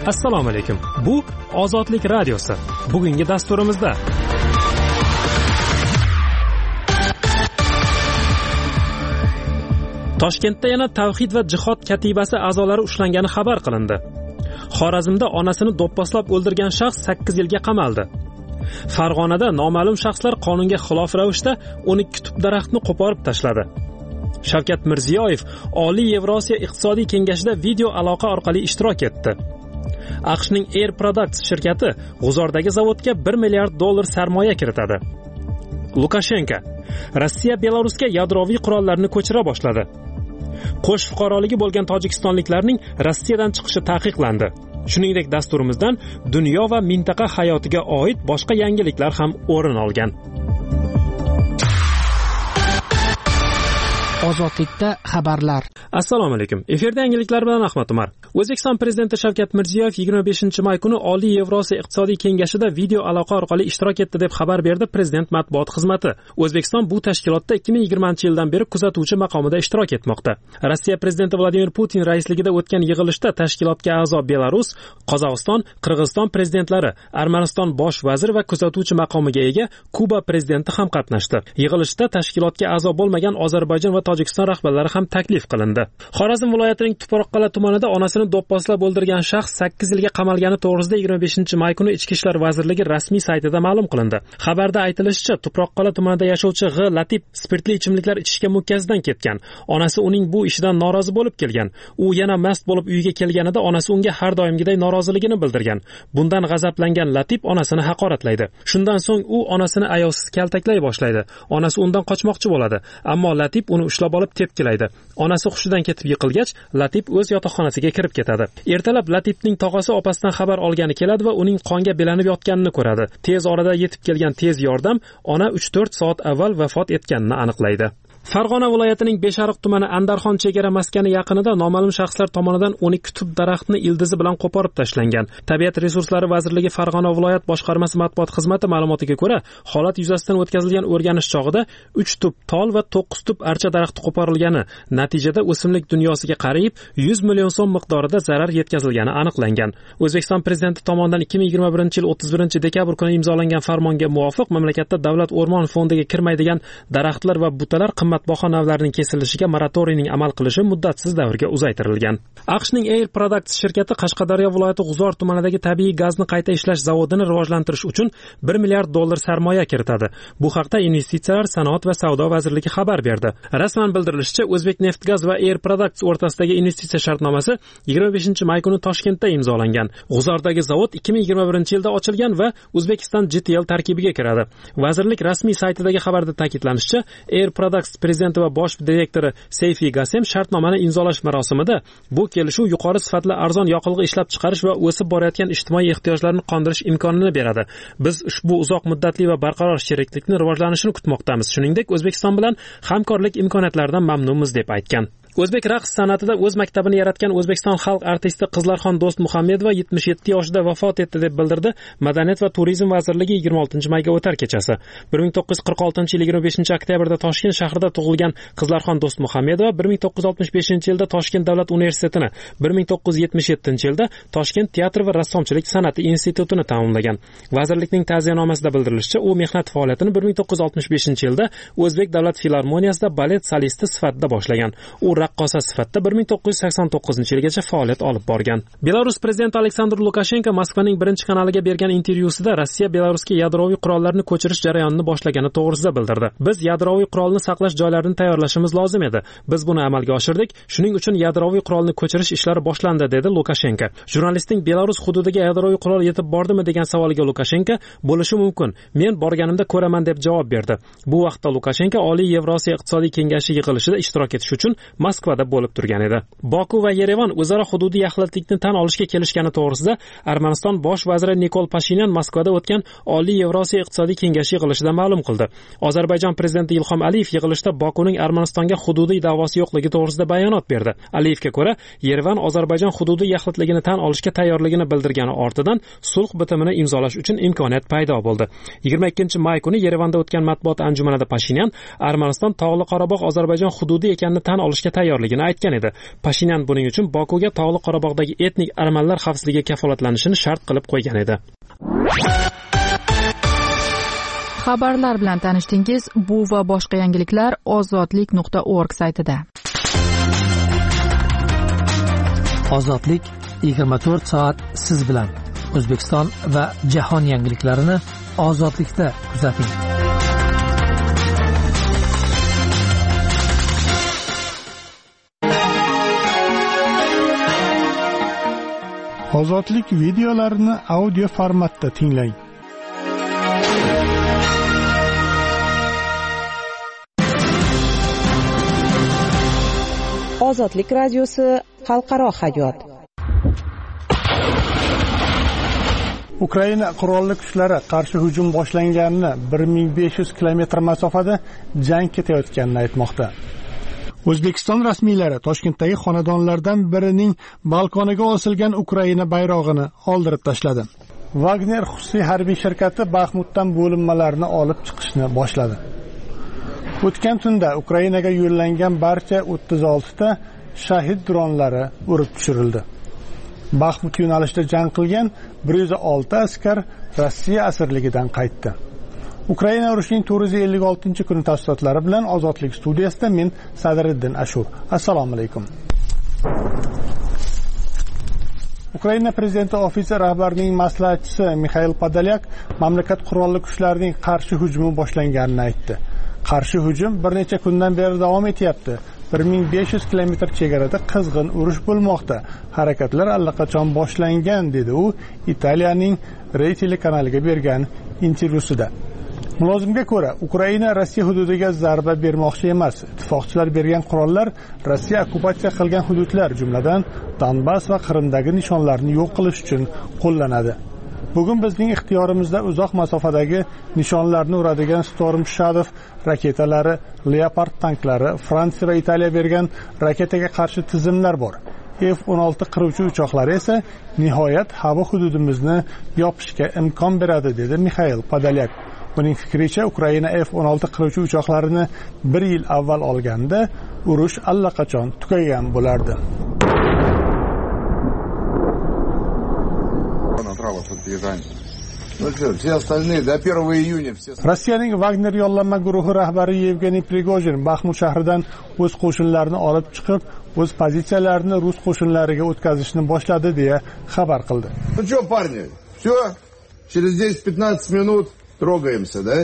Assalomu alaykum. Bu Ozodlik radiosi. Bugungi dasturimizda Toshkentda yana Tavhid va jihod katibasi a'zolari ushlangani xabar qilindi. Xorazmda onasini do'pposlab o'ldirgan shaxs 8 yilga qamaldi. Farg'onada noma'lum shaxslar qonunga xilof ravishda 12 tub daraxtni qo'porib tashladi. Shavkat Mirziyoyev Oliy Yevrosiyo iqtisodiy kengashida video aloqa orqali ishtirok etdi. AQShning Air Products shirkati G'uzordagi zavodga $1 milliard sarmoya kiritadi. Lukashenko Rossiya Belarusga yadroviy qurollarni ko'chira boshladi. Qo'sh fuqaroligi bo'lgan tojikistonliklarning Rossiyadan chiqishi taqiqlandi. Shuningdek, dasturimizdan dunyo va mintaqa hayotiga oid boshqa yangiliklar ham o'rin olgan. Ozodlikda xabarlar. Assalomu alaykum. Efirda yangiliklar bilan Ahmad Umar. O'zbekiston prezidenti Shavkat Mirziyoyev 25-may kuni Oliy Yevrosiyo iqtisodiy kengashida video aloqa orqali ishtirok etdi deb xabar berdi prezident matbuot xizmati. O'zbekiston bu tashkilotda 2020-yildan beri kuzatuvchi maqomida ishtirok etmoqda. Rossiya prezidenti Vladimir Putin raisligida o'tgan yig'ilishda tashkilotga a'zo Belarus, Qozog'iston, Qirg'iziston prezidentlari, Armaniston bosh vaziri va kuzatuvchi maqomiga ega Kuba prezidenti ham qatnashdi. Yig'ilishda tashkilotga a'zo bo'lmagan Ozarbayjon va Tojikiston rahbarlari ham taklif qilindi. Xorazm viloyatining Tuproqqal'a tumanida onasini do'pposlab o'ldirgan shaxs 8 yilga qamalgani to'g'risida 25-may kuni Ichki ishlar vazirligi rasmiy saytida ma'lum qilindi. Xabarda aytilishicha, Tuproqqal'a tumanida yashovchi G. Latip spirtli ichimliklar ichishga mukkasidan ketgan. Onasi uning bu ishidan norozi bo'lib kelgan. U yana mast bo'lib uyiga kelganida onasi unga har doimgiday noroziligini bildirgan. Bundan g'azablangan Latip onasini haqoratlaydi. Shundan so'ng u onasini ayovsiz kaltaklay boshlaydi. Onasi undan qochmoqchi bo'ladi, ammo Latip uni ushlab olib tepkilaydi. Onasi hushidan ketib yiqilgach, Latip o'z yotoqxonasiga kirib ketadi. Ertalab Latipning tog'asi opasidan xabar olgani keladi va uning qonga belanib yotganini ko'radi. Tez orada yetib kelgan tez yordam ona 3-4 soat avval vafot etganini aniqlaydi. Farg'ona viloyatining Beshariq tumani Andarxon chegara maskani yaqinida noma'lum shaxslar tomonidan 12 tub daraxtni ildizi bilan qo'porib tashlangan. Tabiat resurslari vazirligi Farg'ona viloyat boshqarmasi matbuot xizmati ma'lumotiga ko'ra, holat yuzasidan o'tkazilgan o'rganish chog'ida 3 tub tol va 9 tub archa daraxti qo'porilgani, natijada o'simlik dunyosiga qariyb 100 million so'm miqdorida zarar yetkazilgani aniqlangan. O'zbekiston prezidenti tomonidan 2021-yil 31-dekabr kuni imzolangan farmonga muvofiq mamlakatda davlat o'rmon fondiga kirmaydigan daraxtlar va butalar qimmatbaho navlarning kesilishiga moratoriyning amal qilishi muddatsiz davrga uzaytirilgan. AQShning Air Products shirkati Qashqadaryo viloyati G'uzor tumanidagi tabiiy gazni qayta ishlash zavodini rivojlantirish uchun $1 milliard sarmoya kiritadi. Bu haqda Investitsiyalar, sanoat va savdo vazirligi xabar berdi. Rasman bildirilishicha, O'zbekneftgaz va Air Products o'rtasidagi investitsiya shartnomasi 25-may kuni Toshkentda imzolangan. G'uzordagi zavod 2021-yilda ochilgan va Uzbekistan GTL tarkibiga kiradi. Vazirlik rasmiy saytidagi xabarda ta'kidlanishicha, Air Products prezidenti va bosh direktori Seyfi Gasem shartnomani imzolash marosimida bu kelishuv yuqori sifatli arzon yoqilg'i ishlab chiqarish va o'sib borayotgan ijtimoiy ehtiyojlarni qondirish imkonini beradi. Biz ushbu uzoq muddatli va barqaror sheriklikni rivojlanishini kutmoqdamiz. Shuningdek, O'zbekiston bilan hamkorlik imkoniyatlaridan mamnunmiz deb aytgan. O'zbek raqs san'atida o'z maktabini yaratgan O'zbekiston xalq artisti Qizlarxon Do'stmuhammedova 77 yoshida vafot etdi deb bildirdi Madaniyat va turizm vazirligi 26-mayga o'tar kechasi. 1946-yil 25-oktyabrda Toshkent shahrida tug'ilgan Qizlarxon Do'stmuhammedova 1965-yilda Toshkent davlat universitetini, 1977-yilda Toshkent teatr va rassomchilik san'ati institutini tamomlagan. Vazirlikning ta'ziyanomasida bildirilishicha, u mehnat faoliyatini 1965-yilda O'zbek davlat filarmoniyasida balet solisti sifatida boshlagan. U raqqosa sifatida 1989-yilgacha faoliyat olib borgan. Belarus prezidenti Aleksandr Lukashenko Moskvaning birinchi kanaliga bergan intervyusida Rossiya Belarusga yadroviy qurollarni ko'chirish jarayonini boshlagani to'g'risida bildirdi. Biz yadroviy qurolni saqlash joylarini tayyorlashimiz lozim edi. Biz buni amalga oshirdik. Shuning uchun yadroviy qurolni ko'chirish ishlari boshlandi, dedi Lukashenko. Jurnalistning Belarus hududiga yadroviy qurol yetib bordimi degan savoliga Lukashenko, bo'lishi mumkin. Men borganimda ko'raman deb javob berdi. Bu vaqtda Lukashenko Oliy Yevrosiyo iqtisodiy kengashi yig'ilishida ishtirok etish uchun Moskvada bo'lib turgan edi. Boku va Yerevan o'zaro hududiy yaxlitlikni tan olishga kelishgani to'g'risida Armaniston bosh vaziri Nikol Pashinyan Moskvada o'tgan Oliy Yevrosiyo iqtisodiy kengashi yig'ilishida ma'lum qildi. Ozarbayjon prezidenti Ilhom Aliyev yig'ilishda Bokuning Armanistonga hududiy da'vosi yo'qligi to'g'risida bayonot berdi. Aliyevga ko'ra, Yerevan Ozarbayjon hududiy yaxlitligini tan olishga tayyorligini bildirgani ortidan sulh bitimini imzolash uchun imkoniyat paydo bo'ldi. 22-may kuni Yerevanda o'tgan matbuot anjumanida Pashinyan Armaniston Tog'li Qorabog' Ozarbayjon hududi ekanini tan olishga tayyorligini aytgan edi. Pashinyan buning uchun Bokuga Tog'li Qorabog'dagi etnik armanlar xavfsizligi kafolatlanishini shart qilib qo'ygan edi. Xabarlar bilan tanishdingiz. Bu va boshqa yangiliklar ozodlik.org saytida. Ozodlik 24 soat siz bilan. O'zbekiston va jahon yangiliklarini ozodlikda kuzating. Ozodlik videolarini audio formatda tinglang. Ozodlik radiosi xalqaro hayot. Ukraina qurolli kuchlari qarshi hujum boshlanganini 1500 kilometr masofada jang ketayotganini aytmoqda. O'zbekiston rasmiylari Toshkentdagi xonadonlardan birining balkoniga osilgan Ukraina bayrog'ini oldirib tashladi. Wagner xususiy harbiy shirkati Baxmutdan bo'linmalarni olib chiqishni boshladi. O'tgan tunda Ukrainaga yo'llangan barcha 36 ta shahid dronlari urib tushirildi. Baxmut yo'nalishida jang qilgan 106 askar Rossiya asirligidan qaytdi. Ukraina urushining 456-kuni tafsilotlari bilan Ozodlik studiyasida men Sadriddin Ashur. Assalomu alaykum. Ukraina prezidenti ofisi rahbarining maslahatchisi Mikhail Podolyak mamlakat qurolli kuchlarining qarshi hujumi boshlanganini aytdi. Qarshi hujum bir necha kundan beri davom etyapti. 1500 kilometr chegarada qizg'in urush bo'lmoqda. Harakatlar allaqachon boshlangan, dedi u Italiyaning Rai telekanaliga bergan intervyusida. Mulozimga ko'ra, Ukraina Rossiya hududiga zarba bermoqchi emas. Ittifoqchilar bergan qurollar Rossiya okkupatsiya qilgan hududlar, jumladan Donbass va Qrimdagi nishonlarni yo'q qilish uchun qo'llanadi. Bugun bizning ixtiyorimizda uzoq masofadagi nishonlarni uradigan Storm Shadow raketalari, Leopard tanklari, Fransiya va Italiya bergan raketaga qarshi tizimlar bor. F-16 qiruvchi uchoqlari esa nihoyat havo hududimizni yopishga imkon beradi, dedi Mikhail Podolyak. Uning fikricha, Ukraina F-16 qiruvchi uchoqlarini 1 yil avval olganda urush allaqachon tugagan bo'lardi. Rossiyaning Wagner yollanma guruhi rahbari Yevgeniy Prigojin Baxmut shahridan o'z qo'shinlarini olib chiqib, o'z pozitsiyalarini rus qo'shinlariga o'tkazishni boshladi deya xabar qildi. Ну что, парни? Всё? Через 10-15 минут трогаемся, да?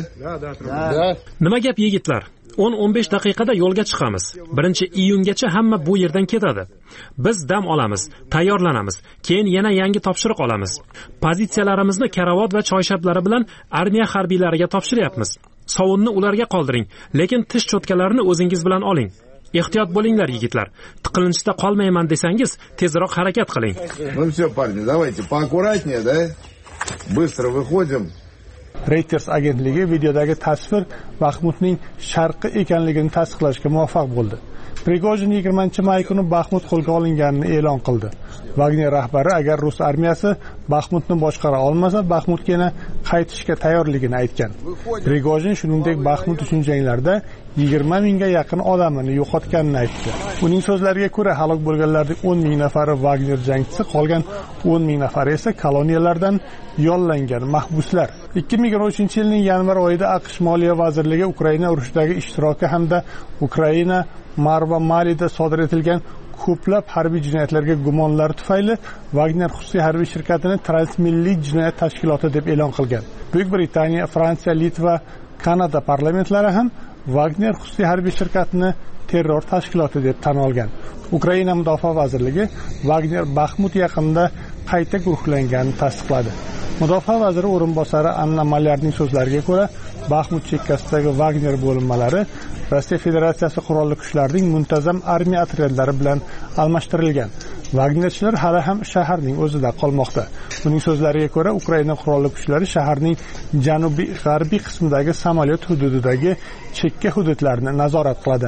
Да. Nima gap yigitlar? 10-15 daqiqada yo'lga chiqamiz. 1-iyungacha hamma bu yerdan ketadi. Biz dam olamiz, tayyorlanamiz, keyin yana yangi topshiriq olamiz. Pozitsiyalarimizni karavot va choyshablari bilan armiya harbiylariga topshiryapmiz. Sovunni ularga qoldiring, lekin tish cho'tkalarini o'zingiz bilan oling. Ehtiyot bo'linglar yigitlar. Tiqilinchda qolmayman desangiz, tezroq harakat qiling. Ну всё, парни, давайте поаккуратнее, да? Быстро выходим. Reuters agentligi videodagi tasvir Baxmutning sharqi ekanligini tasdiqlashga muvaffaq bo'ldi. Prigojin 20-may kuni Baxmut qo'lga olinganini e'lon qildi. Wagner rahbari agar rus armiyasi Baxmutni boshqara olmasa, Baxmutga yana qaytishga tayyorligini aytgan. Prigojin shuningdek Baxmut uchun janglarda 20 mingga yaqin odamini yo'qotganini aytdi. Uning so'zlariga ko'ra, halok bo'lganlarning 10 ming nafari Wagner jangchisi, qolgan 10 ming nafari esa koloniyalardan yollangan mahbuslar. 2023-yilning yanvar oyida AQSh Moliya vazirligi Ukraina urushidagi ishtiroki hamda Ukraina Marva Malida sodir etilgan ko'plab harbiy jinoyatlarga gumonlar tufayli Wagner xususiy harbiy shirkatini transmilliy jinoyat tashkiloti deb e'lon qilgan. Buyuk Britaniya, Fransiya, Litva, Kanada parlamentlari ham Wagner xususiy harbiy shirkatini terror tashkiloti deb tan olgan. Ukraina mudofaa vazirligi Wagner Baxmut yaqinida qayta guruhlanganini tasdiqladi. Mudofaa vaziri o'rinbosari Anna Malyarning so'zlariga ko'ra, Baxmut chekkasidagi Wagner bo'linmalari Rossiya Federatsiyasi qurolli kuchlarining muntazam armiya otryadlari bilan almashtirilgan. Wagnerchilar hali ham shaharning o'zida qolmoqda. Uning so'zlariga ko'ra, Ukraina qurolli kuchlari shaharning janubiy-g'arbiy qismidagi samolyot hududidagi chekka hududlarni nazorat qiladi.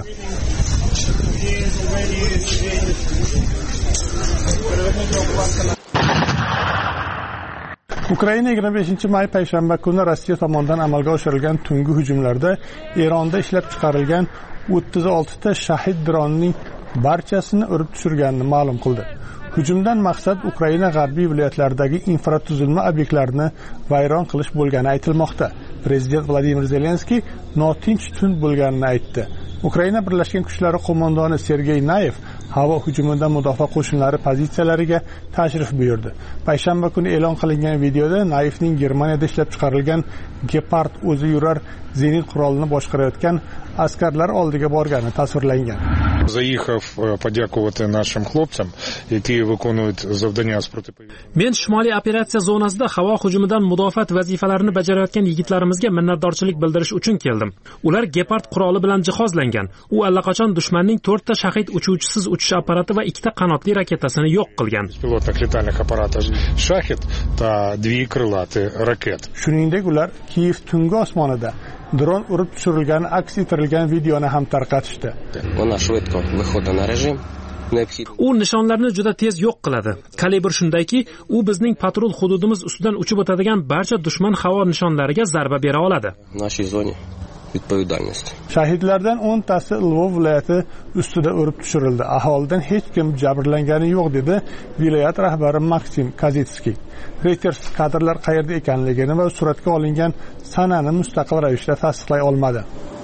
Ukraina 25-may payshanba kuni Rossiya tomonidan amalga oshirilgan tungi hujumlarda Eronda ishlab chiqarilgan 36 ta shahid dronining barchasini urib tushirganini ma'lum qildi. Hujumdan maqsad Ukraina g'arbiy viloyatlaridagi infratuzilma obyektlarini vayron qilish bo'lgani aytilmoqda. Prezident Vladimir Zelenskiy notinch tun bo'lganini aytdi. Ukraina Birlashgan Kuchlari qo'mondoni Sergey Nayev havo hujumidan mudofaa qo'shinlari pozitsiyalariga tashrif buyurdi. Payshanba kuni e'lon qilingan videoda Nayevning Germaniyada ishlab chiqarilgan Gepard o'zi yurar zenit qurolini boshqarayotgan askarlar oldiga borgani tasvirlangan. Заїхав подякувати нашим хлопцям, які виконують завдання з протиповітряної. Men Shimoliy operatsiya zonasida havo hujumidan mudofaat vazifalarini bajarayotgan yigitlarimizga minnatdorchilik bildirish uchun keldim. Ular Gepard quroli bilan jihozlangan. U allaqachon dushmanning 4 ta Shahid uchuvchisiz uchish apparati va 2 ta qanotli raketasini yo'q qilgan. Pilotlik letalnih apparatlar Shahid va 2 крылатые raket. Shuningdek, ular Kiyev tungi osmonida dron urib tushirilgani aks ettirilgan videoni ham tarqatishdi. U nishonlarni juda tez yo'q qiladi. Kalibr shundayki, u bizning patrul hududimiz ustidan uchib o'tadigan barcha dushman havo nishonlariga zarba bera oladi. Shahidlardan 10 tasi Lvov viloyati ustida urib tushirildi. Aholidan hech kim jabrlangani yo'q, dedi viloyat rahbari Maksim Kazitskiy. Reuters kadrlar qayerda ekanligini va suratga olingan sanani mustaqil ravishda tasdiqlay olmadi.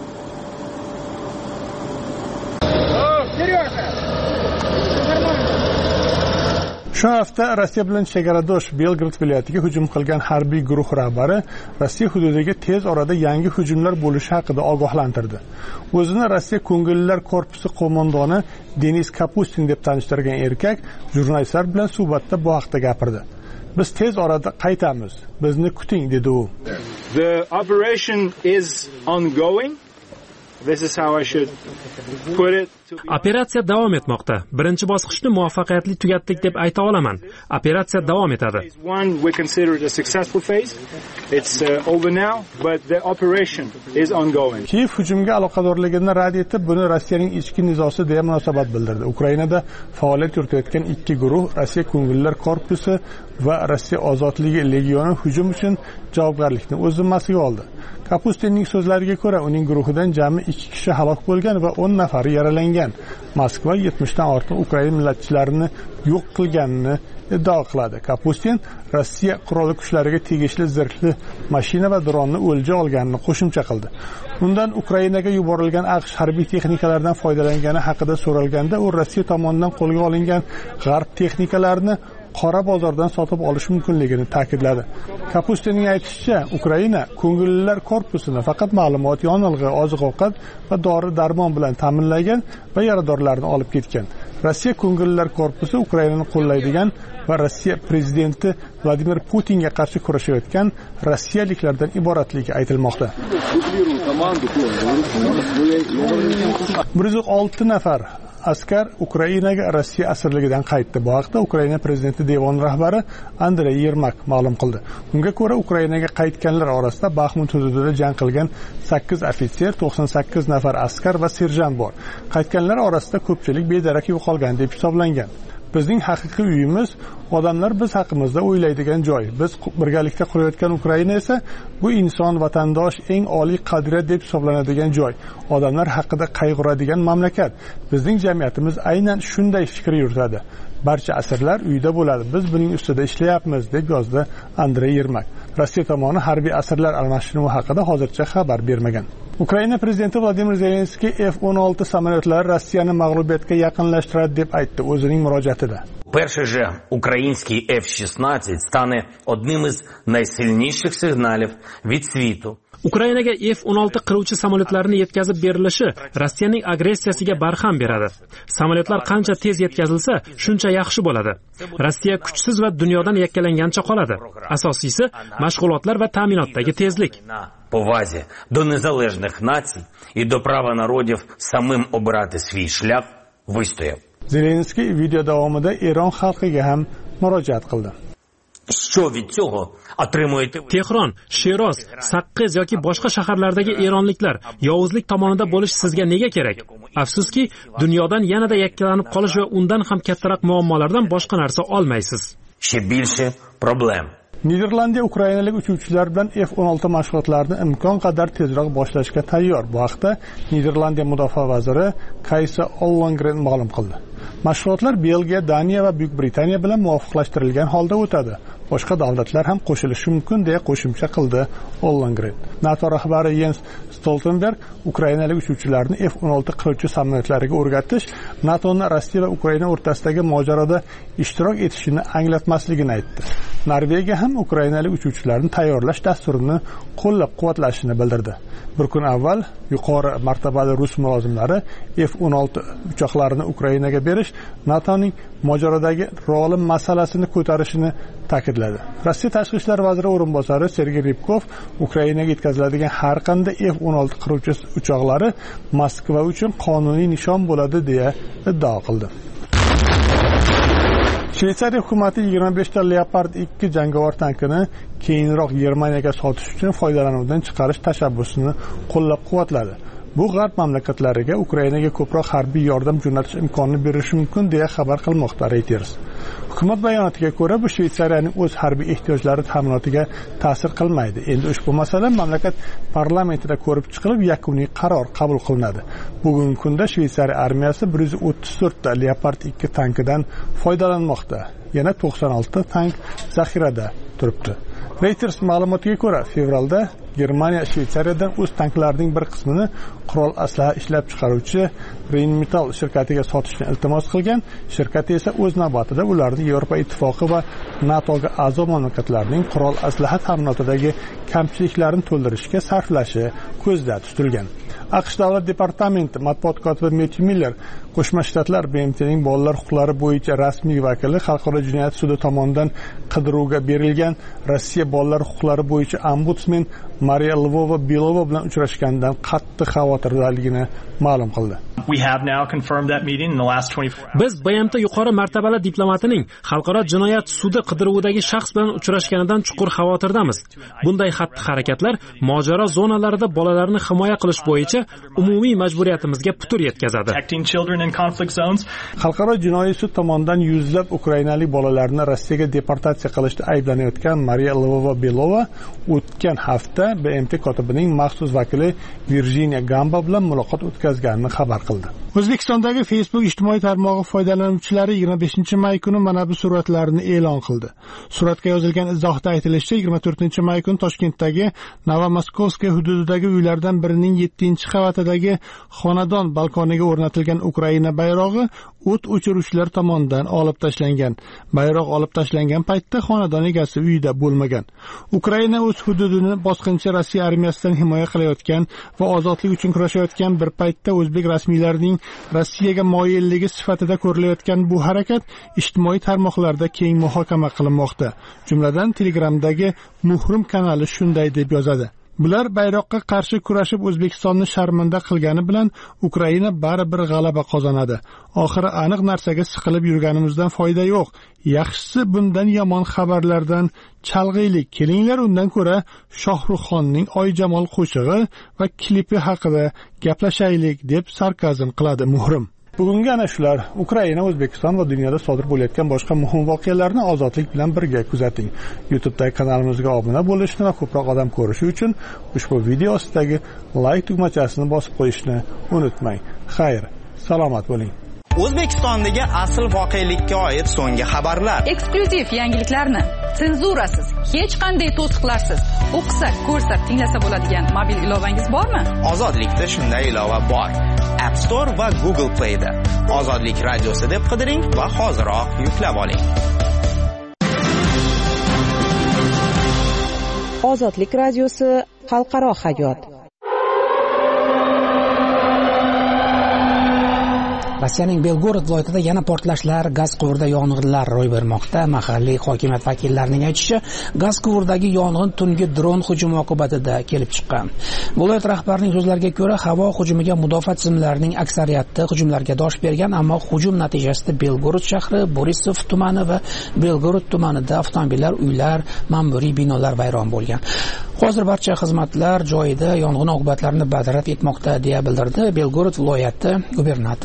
Shu hafta Rossiya bilan chegaradosh Belgrad viloyatiga hujum qilgan harbiy guruh rahbari Rossiya hududiga tez orada yangi hujumlar bo'lishi haqida ogohlantirdi. O'zini Rossiya ko'ngillilar korpusi qo'mondoni Denis Kapustin deb tanishtirgan erkak jurnalistlar bilan suhbatda bu haqda gapirdi. Biz tez orada qaytamiz. Bizni kuting, dedi u. The operation is ongoing. This is how I should put it. Operatsiya davom etmoqda. Birinchi bosqichni muvaffaqiyatli tugatdik deb ayta olaman. Operatsiya davom etadi. One we consider it a successful phase. It's over now, but the operation is ongoing. Kiyev hujumga aloqadorligini rad etib, buni Rossiyaning ichki nizosi deya munosabat bildirdi. Ukrainada faoliyat yuritayotgan ikki guruh, Rossiya ko'ngillilar korpusi va Rossiya ozodligi legioni hujum uchun javobgarlikni o'z zimmasiga oldi. Kapustinning so'zlariga ko'ra, uning guruhidan jami 2 kishi halok bo'lgan va 10 nafari yaralangan. Moskva 70 dan ortiq Ukraina millatchilarini yo'q qilganini iddao qiladi. Kapustin Rossiya qurolli kuchlariga tegishli zirhli mashina va dronni o'lja olganini qo'shimcha qildi. Undan Ukrainaga yuborilgan AQSh harbiy texnikalaridan foydalangani haqida so'ralganda, u Rossiya tomonidan qo'lga olingan g'arb texnikalarini qora bozordan sotib olish mumkinligini ta'kidladi. Kapustinning aytishicha, Ukraina ko'ngillilar korpusini faqat ma'lumot, yonilg'i, oziq-ovqat va dori-darmon bilan ta'minlagan va yaradorlarni olib ketgan. Rossiya ko'ngillilar korpusi Ukrainani qo'llaydigan va Rossiya prezidenti Vladimir Putinga qarshi kurashayotgan rossiyaliklardan iboratligi aytilmoqda. 106 nafar askar Ukrainaga Rossiya asirligidan qaytdi. Bu haqda Ukraina prezidenti devon rahbari Andrey Yermak ma'lum qildi. Unga ko'ra, Ukrainaga qaytganlar orasida Baxmut hududida jang qilgan 8 ofitser, 98 nafar askar va serjant bor. Qaytganlar orasida ko'pchilik bedarak yo'qolgan deb hisoblangan. Bizning haqiqiy uyimiz, odamlar biz haqimizda o'ylaydigan joy. Biz birgalikda qurayotgan Ukraina esa bu inson, vatandosh, eng oliy qadriyat deb hisoblanadigan joy. Odamlar haqida qayg'uradigan mamlakat. Bizning jamiyatimiz aynan shunday fikr yuritadi. Barcha asirlar uyda bo'ladi. Biz buning ustida ishlayapmiz, deb yozdi Andrey Yermak. Rossiya tomoni harbiy asirlar almashinuvi haqida hozircha xabar bermagan. Ukraina prezidenti Vladimir Zelenskiy F-16 samolyotlari Rossiyani mag'lubiyatga yaqinlashtiradi deb aytdi o'zining murojaatida. Перший же український F-16 стане одним із найсильніших сигналів від світу. Ukrainaga F-16 qiruvchi samolyotlarini yetkazib berilishi Rossiyaning agressiyasiga barham beradi. Samolyotlar qancha tez yetkazilsa, shuncha yaxshi bo'ladi. Rossiya kuchsiz va dunyodan yakkalangancha qoladi. Asosiysi mashg'ulotlar va ta'minotdagi tezlik. Повазі до незалежних націй і до права народів самим обирати свій шлях вистояв. Zelenskiy video davomida Eron xalqiga ham murojaat qildi. Що від цього отримуєте? Tehron, Shiroz, Saqqiz yoki boshqa shaharlardagi eronliklar yovuzlik tomonida bo'lish sizga nega kerak? Afsuski, dunyodan yanada yakkalanib qolish va undan ham kattaroq muammolardan boshqa narsa olmaysiz. Ще більше проблем. Niderlandiya ukrainalik uchuvchilar bilan F-16 mashg'ulotlarini imkon qadar tezroq boshlashga tayyor. Bu haqda Niderlandiya mudofaa vaziri Kajsa Ollongren ma'lum qildi. Mashg'ulotlar Belgiya, Daniya va Buyuk Britaniya bilan muvofiqlashtirilgan holda o'tadi. Boshqa davlatlar ham qo'shilishi mumkin deya qo'shimcha qildi Ollongren. NATO rahbari Jens Stoltenberg ukrainalik uchuvchilarni F-16 qiruvchi samolyotlariga o'rgatish NATOning Rossiya va Ukraina o'rtasidagi mojaroda ishtirok etishini anglatmasligini aytdi. Norvegiya ham ukrainalik uchuvchilarni tayyorlash dasturini qo'llab-quvvatlashini bildirdi. Bir kun avval yuqori martabali rus mulozimlari F-16 uchoqlarini Ukrainaga berish NATOning mojarodagi roli masalasini ko'tarishini ta'kidladi. Rossiya tashqi ishlar vaziri o'rinbosari Sergey Rybkov Ukrainaga yetkaziladigan har qanday F-16 qiruvchi uchoqlari Moskva uchun qonuniy nishon bo'ladi deya iddao qildi. Shveysariya hukumati 25 ta Leopard 2 jangovar tankini keyinroq Germaniyaga sotish uchun foydalanuvdan chiqarish tashabbusini qo'llab-quvvatladi. Bu g'arb mamlakatlariga Ukrainaga ko'proq harbiy yordam jo'natish imkonini berishi mumkin deya xabar qilmoqda Reuters. Hukumat bayonotiga ko'ra, bu Shveysariyaning o'z harbiy ehtiyojlari ta'minotiga ta'sir qilmaydi. Endi ushbu masala mamlakat parlamentida ko'rib chiqilib, yakuniy qaror qabul qilinadi. Bugungi kunda Shveysariya armiyasi 134 ta Leopard 2 tankidan foydalanmoqda. Yana 96 tank zaxirada turibdi. Reuters ma'lumotiga ko'ra, fevralda Germaniya Shveysariyadan o'z tanklarining bir qismini qurol aslaha ishlab chiqaruvchi Rheinmetall shirkatiga sotishni iltimos qilgan. Shirkat esa o'z navbatida ularni Yevropa Ittifoqi va NATOga a'zo mamlakatlarning qurol aslaha ta'minotidagi kamchiliklarini to'ldirishga sarflashi ko'zda tutilgan. AQSh Davlat departamenti matbuot kotibi Matthew Miller Qo'shma Shtatlar BMTning bolalar huquqlari bo'yicha rasmiy vakili Xalqaro jinoyat sudi tomonidan qidiruvga berilgan Rossiya bolalar huquqlari bo'yicha ombudsmen Mariya Lvova-Belova bilan uchrashgandan qattiq xavotirdaligini ma'lum qildi. Biz BMT yuqori martabali diplomatining Xalqaro jinoyat sudi qidiruvidagi shaxs bilan uchrashganidan chuqur xavotirdamiz. Bunday xatti-harakatlar mojaro zonalarida bolalarni himoya qilish bo'yicha umumiy majburiyatimizga putur yetkazadi. Xalqaro jinoiy sud tomonidan yuzlab ukrainalik bolalarni Rossiyaga deportatsiya qilishda ayblanayotgan Mariya Lvova-Belova o'tgan hafta BMT kotibining maxsus vakili Virginia Gamba bilan muloqot o'tkazganini xabar qildi. O'zbekistondagi Facebook ijtimoiy tarmog'i foydalanuvchilari 25-may kuni mana bu suratlarni e'lon qildi. Suratga yozilgan izohda aytilishicha, 24-may kuni Toshkentdagi Novomoskovskiy hududidagi uylardan birining 7-qavatidagi xonadon balkoniga o'rnatilgan Ukraina bayrog'i o't o'chiruvchilar tomonidan olib tashlangan. Bayroq olib tashlangan paytda xonadon egasi uyida bo'lmagan. Ukraina o'z hududini bosqinchi Rossiya armiyasidan himoya qilayotgan va ozodlik uchun kurashayotgan bir paytda o'zbek rasmiylarining Rossiyaga moyilligi sifatida ko'rilayotgan bu harakat ijtimoiy tarmoqlarda keng muhokama qilinmoqda. Jumladan Telegramdagi Muhrim kanali shunday deb yozadi: Bular bayroqqa qarshi kurashib O'zbekistonni sharmanda qilgani bilan Ukraina baribir g'alaba qozonadi. Oxiri aniq narsaga siqilib yurganimizdan foyda yo'q. Yaxshisi bundan yomon xabarlardan chalg'iylik. Kelinglar undan ko'ra Shohruxxonning Oyjamol qo'shig'i va klipi haqida gaplashaylik deb sarkazm qiladi Muhrim. Bugungi ana shular. Ukraina, O'zbekiston va dunyoda sodir bo'layotgan boshqa muhim voqealarni ozodlik bilan birga kuzating. YouTube'dagi kanalimizga obuna bo'lishni va ko'proq odam ko'rishi uchun ushbu video ostidagi like tugmachasini bosib qo'yishni unutmang. Xayr, salomat bo'ling. O'zbekistondagi asl voqelikka oid so'nggi xabarlar, eksklyuziv yangiliklarni senzurasiz, hech qanday to'siqlarsiz o'qisa, ko'rsa, tinglasa bo'ladigan mobil ilovangiz bormi? Ozodlikda shunday ilova bor. App Store va Google Play da Ozodlik radiosi deb qidiring va hoziroq yuklab oling. Ozodlik radiosi xalqaro hayot. Rossiyaning Belgorod viloyatida yana portlashlar, gaz quvurida yong'inlar ro'y bermoqda. Mahalliy hokimiyat vakillarining aytishicha, gaz quvuridagi yong'in tungi dron hujumi oqibatida kelib chiqqan. Viloyat rahbarining so'zlariga ko'ra, havo hujumiga mudofaa tizimlarining aksariyati hujumlarga dosh bergan, ammo hujum natijasida Belgorod shahri, Borisov tumani va Belgorod tumanida avtomobillar, uylar, ma'muriy binolar vayron bo'lgan. Hozir barcha xizmatlar joyida yong'in oqibatlarini bartaraf etmoqda deya bildirdi Belgorod viloyati gubernatori Vyacheslav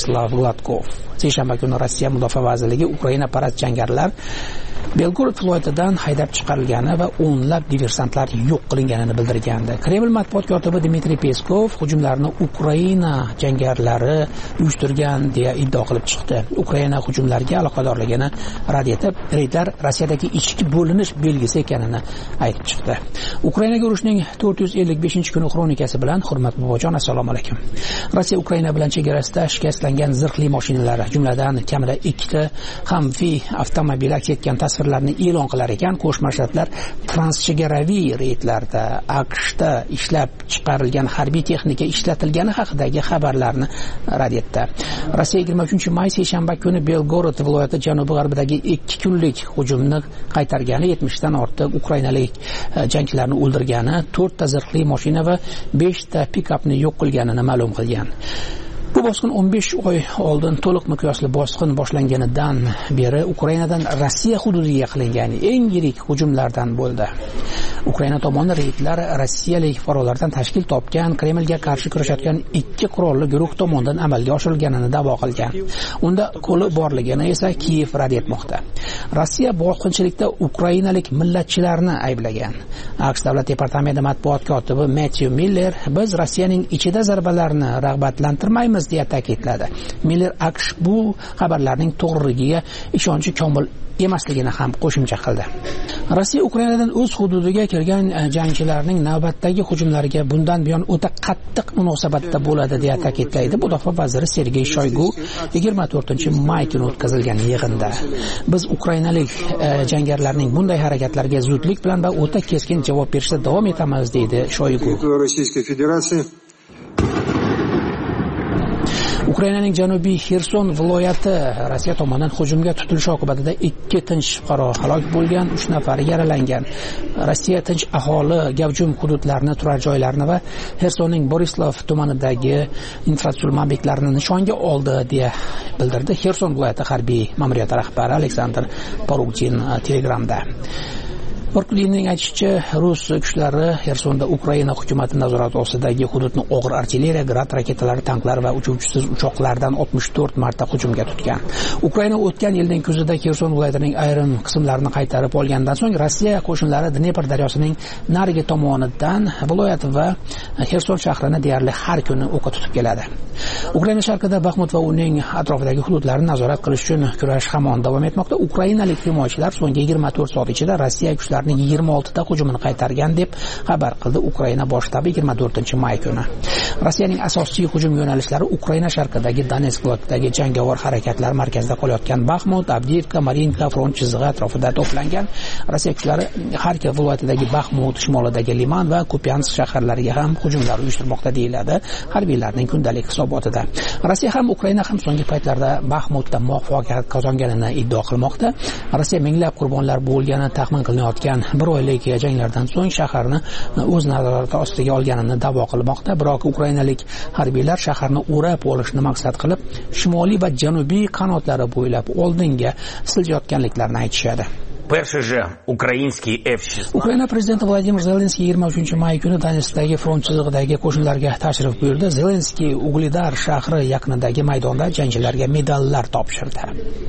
Borislav Gladkov. Seshanba kuni Rossiya Mudofaa vazirligi Ukraina parat jangarilar Belgorod viloyatidan haydab chiqarilgani va o'nlab diversantlar yo'q qilinganini bildirgandi. Kreml matbuot kotibi Dmitriy Peskov hujumlarni Ukraina jangarilari uyushtirgan deya iddao qilib chiqdi. Ukraina hujumlarga aloqadorligini rad etib, reydlar Rossiyadagi ichki bo'linish belgisi ekanini aytib chiqdi. Ukrainaga urushning 455-kuni xronikasi bilan hurmatli bobojon, assalomu alaykum. Rossiya Ukraina bilan chegarasida shikastlangan zirhli mashinalar, jumladan kamida 2 ta Humvee avtomobili aks etgan tasvirlarni e'lon qilar ekan. Qo'shma Shtatlar transchegaraviy reydlarda AQShda ishlab chiqarilgan harbiy texnika ishlatilgani haqidagi xabarlarni rad etdi. Rossiya 23-may seshanba kuni Belgorod viloyati janubi-g'arbidagi 2 kunlik hujumni qaytargani, 70 dan ortiq ukrainalik jangchilarni o'ldirgani, 4 ta zirhli mashina va 5 ta pikapni yo'q qilganini ma'lum qilgan. Bu bosqin 15 oy oldin to'liq miqyosli bosqin boshlanganidan beri Ukrainadan Rossiya hududiga qilingan eng yirik hujumlardan bo'ldi. Ukraina tomoni reydlar rossiyalik fuqarolardan tashkil topgan Kremlga qarshi kurashayotgan 2 qurolli guruh tomonidan amalga oshirilganini da'vo qilgan. Unda qo'li borligini esa Kiyev rad etmoqda. Rossiya bosqinchilikda ukrainalik millatchilarni ayblagan. AQSh davlat departamenti matbuot kotibi Matthew Miller biz Rossiyaning ichida zarbalarni rag'batlantirmaymiz deya ta'kidladi. Miller AQSh bu xabarlarning to'g'riligiga ishonchi komil emasligini ham qo'shimcha qildi. Rossiya Ukrainadan o'z hududiga kirgan jangchilarning navbatdagi hujumlariga bundan buyon o'ta qattiq munosabatda bo'ladi deya ta'kidlaydi Mudofaa vaziri Sergey Shoygu 24-may kuni o'tkazilgan yig'inda. Biz ukrainalik jangarilarning bunday harakatlarga zudlik bilan va o'ta keskin javob berishda davom etamiz, deydi Shoygu. Ukrainaning janubiy Xerson viloyati Rossiya tomonidan hujumga tutilishi oqibatida 2 tinch fuqaro halok bo'lgan, 3 nafari yaralangan. Rossiya tinch aholi gavjum hududlarni, turar joylarni va Xersonning Borislav tumanidagi infratuzilma obyektlarini nishonga oldi deya bildirdi Xerson viloyati harbiy ma'muriyati rahbari Aleksandr Porugtin Telegramda. Portlinning aytishicha, rus kuchlari Xersonda Ukraina hukumati nazorati ostidagi hududni og'ir artilleriya, grad raketalari, tanklar va uchuvchisiz uchoqlardan 64 marta hujumga tutgan. Ukraina o'tgan yilning kuzida Xerson viloyatining ayrim qismlarini qaytarib olgandan so'ng Rossiya qo'shinlari Dnepr daryosining narigi tomonidan viloyat va Xerson shahrini deyarli har kuni o'qqa tutib keladi. Ukraina sharqida Baxmut va uning atrofidagi hududlarni nazorat qilish uchun kurash hamon davom etmoqda. Ukrainalik himoyachilar so'nggi 24 soat ichida Rossiya kuchlari 26 ta hujumini qaytargan deb xabar qildi Ukraina bosh shtabi 24-may kuni. Rossiyaning asosiy hujum yo'nalishlari Ukraina sharqidagi Donetsk viloyatidagi jangovar harakatlar markazida qolayotgan Baxmut, Avdiivka, Marinka front chizig'i atrofida to'plangan. Rossiya kuchlari Xarkov viloyatidagi Baxmut, shimolidagi Liman va Kupiansk shaharlariga ham hujumlar uyushtirmoqda deyiladi harbiylarning kundalik hisobotida. Rossiya ham Ukraina ham so'nggi paytlarda Baxmutda muvaffaqiyat qozonganini iddao qilmoqda. Rossiya minglab qurbonlar bo'lgani taxmin qilinayotgan bir oylik janglardan so'ng shaharni o'z nazorati ostiga olganini da'vo qilmoqda. Biroq ukrainalik harbiylar shaharni o'rab olishni maqsad qilib shimoliy va janubiy qanotlari bo'ylab oldinga siljayotganliklarini aytishadi. Перший же украинский F-16. Ukraina prezidenti Vladimir Zelenskiy 23-may kuni Donetskdagi front chizig'idagi qo'shinlarga tashrif buyurdi. Zelenskiy Uglidar shahri yaqinidagi maydonda jangchilarga medallar topshirdi.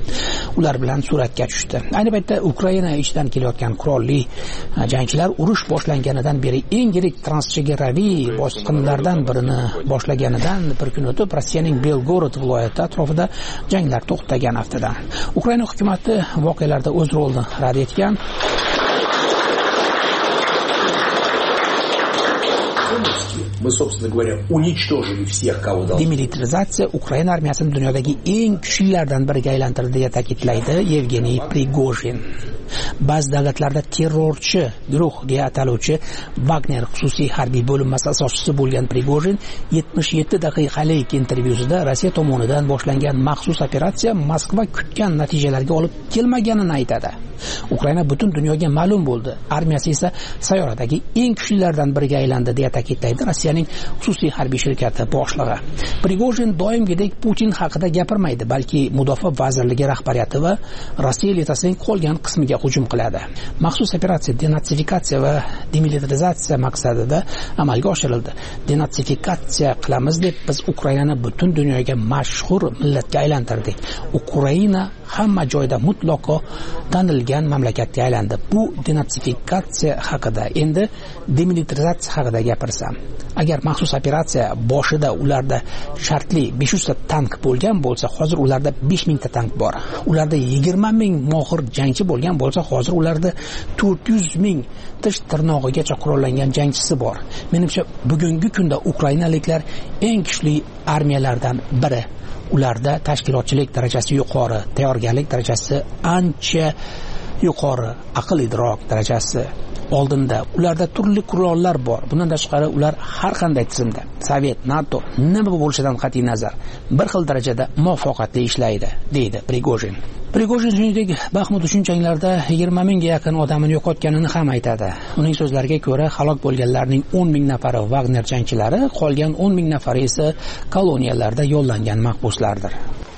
Ular bilan suratga tushdi. Ayni paytda Ukraina ichidan kelayotgan qurolli jangchilar urush boshlanganidan beri eng yirik transchegaraviy bosqinlardan birini boshlaganidan bir kun o'tib Rossiyaning Belgorod viloyati atrofida janglar to'xtagan haftadan. Ukraina hukumatı voqealarda o'z rolini rad etgan. Мы, собственно говоря, уничтожили всех, кого должны. Demilitarizatsiya Ukraina armiyasini dunyodagi eng kuchlilardan biriga aylantirdi deya ta'kidlaydi Yevgeniy Prigozhin. Ba'zi davlatlarda terrorchi guruh deya ataluvchi Wagner xususiy harbiy bo'linmasi asoschisi bo'lgan Prigozhin 77 daqiqalik intervyusida Rossiya tomonidan boshlangan maxsus operatsiya Moskva kutgan natijalarga olib kelmaganini aytadi. Ukraina butun dunyoga ma'lum bo'ldi. Armiyasi esa sayyoradagi eng kuchlilardan biriga aylandi deya ta'kidlaydi Rossiyaning xususiy harbiy shirkati boshlig'i. Prigozhin doimgidek Putin haqida gapirmaydi, balki mudofaa vazirligi rahbariyati va Rossiya elitasining qolgan qismiga hujum qiladi. Maxsus operatsiya denatsifikatsiya va demilitarizatsiya maqsadida amalga oshirildi. Denatsifikatsiya qilamiz deb biz Ukrainani butun dunyoga mashhur millatga aylantirdik. Ukraina hamma joyda mutlaqo tanilgan mamlakatga aylandi. Bu denatsifikatsiya haqida. Endi demilitarizatsiya haqida gapirsam. Agar maxsus operatsiya boshida ularda shartli 500 ta tank bo'lgan bo'lsa, hozir ularda 5000 ta tank bor. Ularda 20000 mohir jangchi bo'lgan bo'lsa, hozir ularda 400,000 tish tirnog'igacha qurollangan jangchisi bor. Menimcha bugungi kunda ukrainaliklar eng kuchli armiyalardan biri. Ularda tashkilotchilik darajasi yuqori, tayyorgarlik darajasi ancha yuqori, aql idrok darajasi oldinda. Ularda turli qurollar bor. Bundan tashqari ular har qanday tizimda, Sovet, NATO nima bo'lishidan qat'iy nazar bir xil darajada muvaffaqiyatli ishlaydi, deydi Prigojin. Prigojin shuningdek Baxmut uchun janglarda 20,000 ga yaqin odamini yo'qotganini ham aytadi. Uning so'zlariga ko'ra, halok bo'lganlarning 10,000 nafari Wagner jangchilari, qolgan 10,000 nafari esa koloniyalarda yo'llangan mahbuslardir.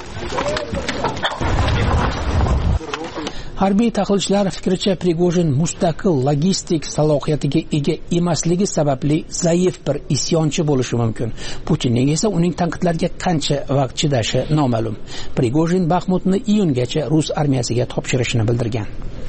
Harbiy tahlilchilar fikricha Prigojin mustaqil logistik salohiyatiga ega emasligi sababli zaif bir isyonchi bo'lishi mumkin. Putinning esa uning tanqidlarga qancha vaqt chidashi noma'lum. Prigojin Baxmutni iyungacha rus armiyasiga topshirishini bildirgan.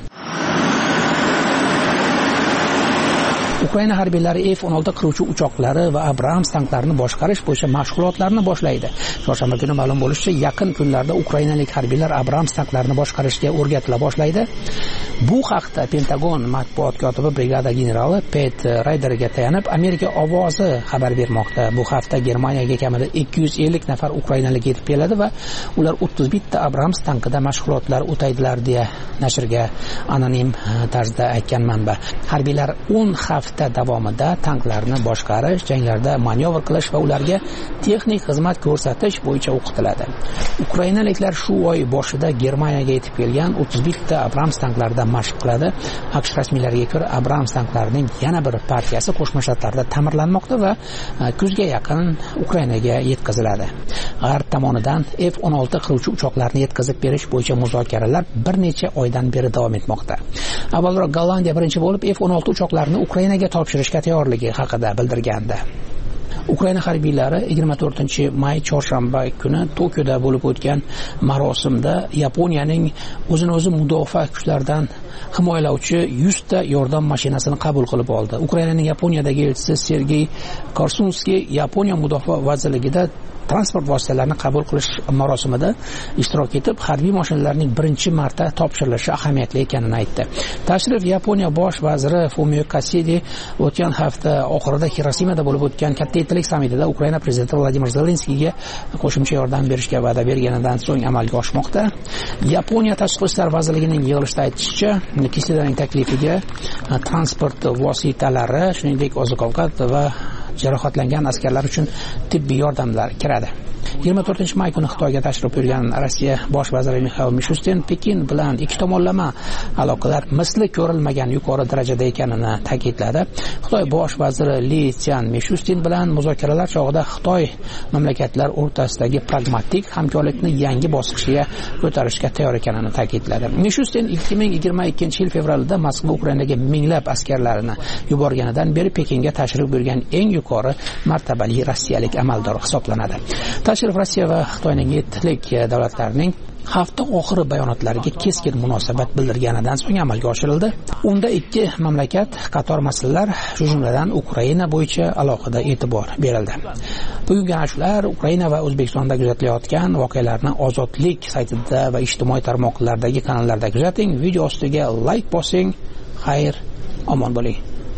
Ukraina harbiylari F-16 qiruvchi uchoqlari va Abrams tanklarini boshqarish bo'yicha mashg'ulotlarni boshlaydi. Chorshanba kuni ma'lum bo'lishicha, yaqin kunlarda ukrainalik harbiylar Abrams tanklarini boshqarishga o'rgatila boshlaydi. Bu haqda Pentagon matbuot kotibi brigada generali Pet Ryderga tayanib Amerika ovozi xabar bermoqda. Bu hafta Germaniyaga kamida 250 nafar ukrainalik yetib keladi va ular 31 ta Abrams tankida mashg'ulotlar o'taydilar deya nashrga anonim tarzda aytgan manba. Harbiylar 10 hafta davomida tanklarni boshqarish, janglarda manevr qilish va ularga texnik xizmat ko'rsatish bo'yicha o'qitiladi. Ukrainaliklar shu oy boshida Germaniyaga yetib kelgan 31 ta Abrams tanklarida mashq qiladi. AQSh rasmiylariga ko'ra, Abrams tanklarining yana bir partiyasi Qo'shma Shtatlarda ta'mirlanmoqda va kuzga yaqin Ukrainaga yetkaziladi. G'arb tomonidan F-16 qiruvchi uchoqlarni yetkazib berish bo'yicha muzokaralar bir necha oydan beri davom etmoqda. Avvalroq Gollandiya birinchi bo'lib F-16 uchoqlarini Ukrainaga topshirishga tayyorligi haqida bildirgandi. Ukraina harbiylari 24-may chorshanba kuni Tokioda bo'lib o'tgan marosimda Yaponiyaning o'zini o'zi mudofaa kuchlaridan himoyalovchi 100 ta yordam mashinasini qabul qilib oldi. Ukrainaning Yaponiyadagi elchisi Sergey Korsunskiy Yaponiya mudofaa vazirligida transport vositalarini qabul qilish marosimida ishtirok etib, harbiy mashinalarning birinchi marta topshirilishi ahamiyatli ekanini aytdi. Tashrif Yaponiya bosh vaziri Fumio Kishida o'tgan hafta oxirida Hirosimada bo'lib o'tgan katta yettilik sammitida Ukraina prezidenti Vladimir Zelenskiyga qo'shimcha yordam berishga va'da berganidan so'ng amalga oshmoqda. Yaponiya tashqi ishlar vazirligining yig'ilishida aytishicha, Kishidaning taklifiga transport vositalari, shuningdek oziq-ovqat va jarohatlangan askarlar uchun tibbiy yordamlar kiradi. 24-may kuni Xitoyga tashrif buyurgan Rossiya bosh vaziri Mikhail Mishustin Pekin bilan ikki tomonlama aloqalar misli ko'rilmagan yuqori darajada ekanini ta'kidladi. Xitoy bosh vaziri Li Qian Mishustin bilan muzokaralar chog'ida Xitoy mamlakatlar o'rtasidagi pragmatik hamkorlikni yangi bosqichga ko'tarishga tayyor ekanini ta'kidladi. Mishustin 2022-yil fevralda Moskva Ukrainaga minglab askarlarini yuborganidan beri Pekinga tashrif buyurgan eng yuqori martabali rossiyalik amaldor hisoblanadi. Tashrif Rossiya va Xitoyning yettilik davlatlarining hafta oxiri bayonotlariga keskin munosabat bildirganidan so'ng amalga oshirildi. Unda ikki mamlakat qator masalalar, shu jumladan Ukraina bo'yicha alohida e'tibor berildi. Bugungi shular Ukraina va O'zbekistonda kuzatilayotgan voqealarni Ozodlik saytida va ijtimoiy tarmoqlardagi kanallarda kuzating. Video ostiga like bosing. Xayr, omon bo'ling.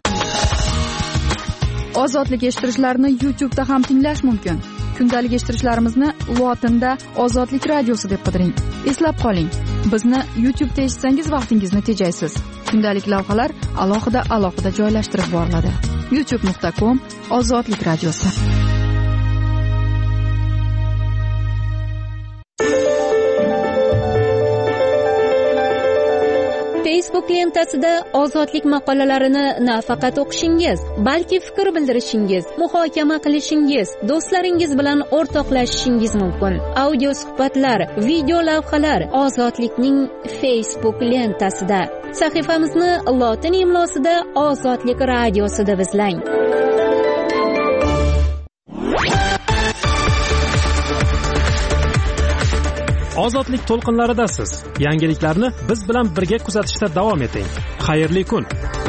Ozodlik eshittirishlarni YouTube'da ham tinglash mumkin. Kundalik eshittirishlarimizni lotinda Ozodlik radiosi deb qidiring. Eslab qoling, bizni YouTube'da eshitsangiz vaqtingizni tejaysiz. Kundalik lavhalar alohida joylashtirib boriladi. youtube.com/Ozodlik radiosi. Facebook lentasida ozodlik maqolalarini nafaqat o'qishingiz, balki fikr bildirishingiz, muhokama qilishingiz, do'stlaringiz bilan o'rtoqlashishingiz mumkin. Audio suhbatlar, video lavhalar ozodlikning Facebook lentasida. Sahifamizni lotin imlosida Ozodlik radiosi deb izlang. Ozodlik to'lqinlaridasiz. Yangiliklarni biz bilan birga kuzatishda davom eting. Xayrli kun.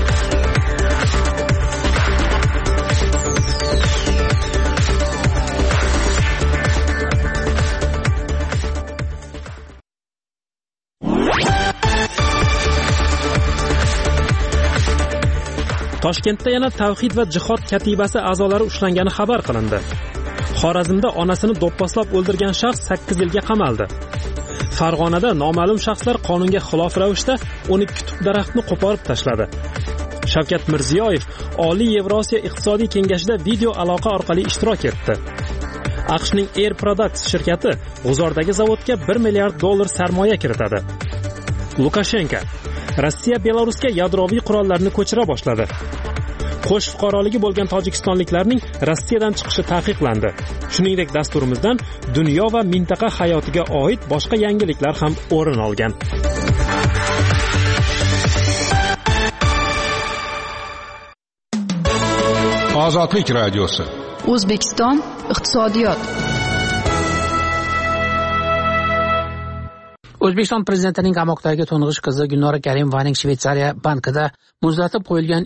Toshkentda yana Tavhid va jihod katibasi a'zolari ushlangani xabar qilindi. Xorazmda onasini do'pposlab o'ldirgan shaxs 8 yilga qamaldi. Farg'onada noma'lum shaxslar qonunga xilof ravishda 12 tut daraxtni qo'porib tashladi. Shavkat Mirziyoyev Oliy Yevrosiyo iqtisodiy kengashida video aloqa orqali ishtirok etdi. AQShning Air Products shirkati G'uzordagi zavodga $1 milliard sarmoya kiritadi. Lukashenko Rossiya Belarusga yadroviy qurollarni ko'chira boshladi. Qo'sh fuqaroligi bo'lgan tojikistonliklarning Rossiyadan chiqishi taqiqlandi. Shuningdek, dasturimizdan dunyo va mintaqa hayotiga oid boshqa yangiliklar ham o'rin olgan. Ozodlik radiosi. O'zbekiston iqtisodiyot. O'zbekiston prezidentining qamoqdagi to'ng'ich qizi Gulnora Karimovaning Shveysariya bankida muzlatib qo'yilgan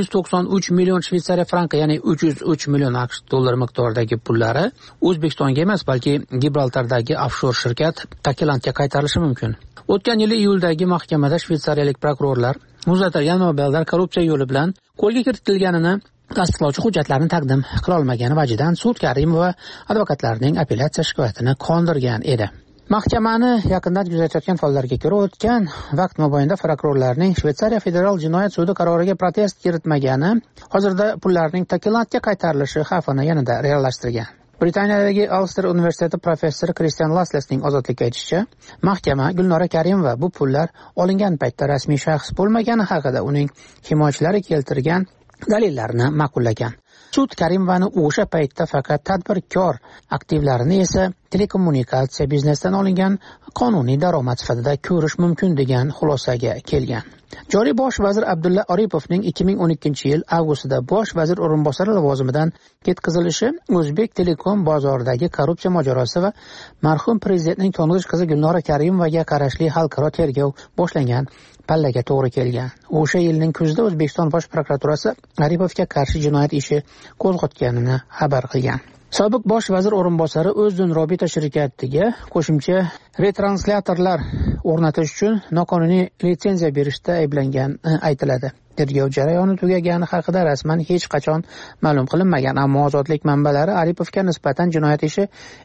293 million Shveysariya franki, ya'ni 303 million AQSh dollari miqdoridagi pullari O'zbekistonga emas, balki Gibraltardagi offshor shirkat Takilandga qaytarilishi mumkin. O'tgan yil iyuldagi mahkamada shveysariyalik prokurorlar muzlatilgan mablag'lar korrupsiya yo'li bilan qo'lga kiritilganini tasdiqlovchi hujjatlarni taqdim qila olmagani vajidan sud Karimova advokatlarining apellyatsiya shikoyatini qondirgan edi. Mahkamani yaqindan kuzatayotgan faollarga ko'ra, o'tgan vaqt mobaynida prokurorlarning Shveysariya federal jinoyat sudi qaroriga protest kiritmagani hozirda pullarning Tailandga qaytarilishi xavfini yanada reallashtirgan. Britaniyadagi Ulster universiteti professori Christian Laslesning Ozodlikka aytishicha, mahkama Gulnora Karimova bu pullar olingan paytda rasmiy shaxs bo'lmagani haqida uning himoyachilari keltirgan dalillarni ma'qullagan. Sud Karimovani o'sha paytda faqat tadbirkor aktivlarini esa telekommunikatsiya biznesidan olingan qonuniy daromad sifatida ko'rish mumkin degan xulosaga kelgan. Joriy bosh vazir Abdulla Oripovning 2012-yil avgustida bosh vazir o'rinbosari lavozimidan ketkazilishi O'zbek Telekom bozoridagi korrupsiya mojarosi va marhum prezidentning to'ng'ich qizi Gulnora Karimovaga qarashli xalqaro tergov boshlangan pallaga to'g'ri kelgan. O'sha yilning kuzida O'zbekiston bosh prokuraturasi Oripovga qarshi jinoyat ishi qo'zg'atganini xabar qilgan. Sobiq bosh vazir o'rinbosari O'zdun Robita shirkatiga qo'shimcha retranslyatorlar o'rnatish uchun noqonuniy litsenziya berishda ayblangani aytiladi. Tergov jarayoni tugagani haqida rasman hech qachon ma'lum qilinmagan, ammo ozodlik manbalari Oripovga nisbatan jinoyat ishi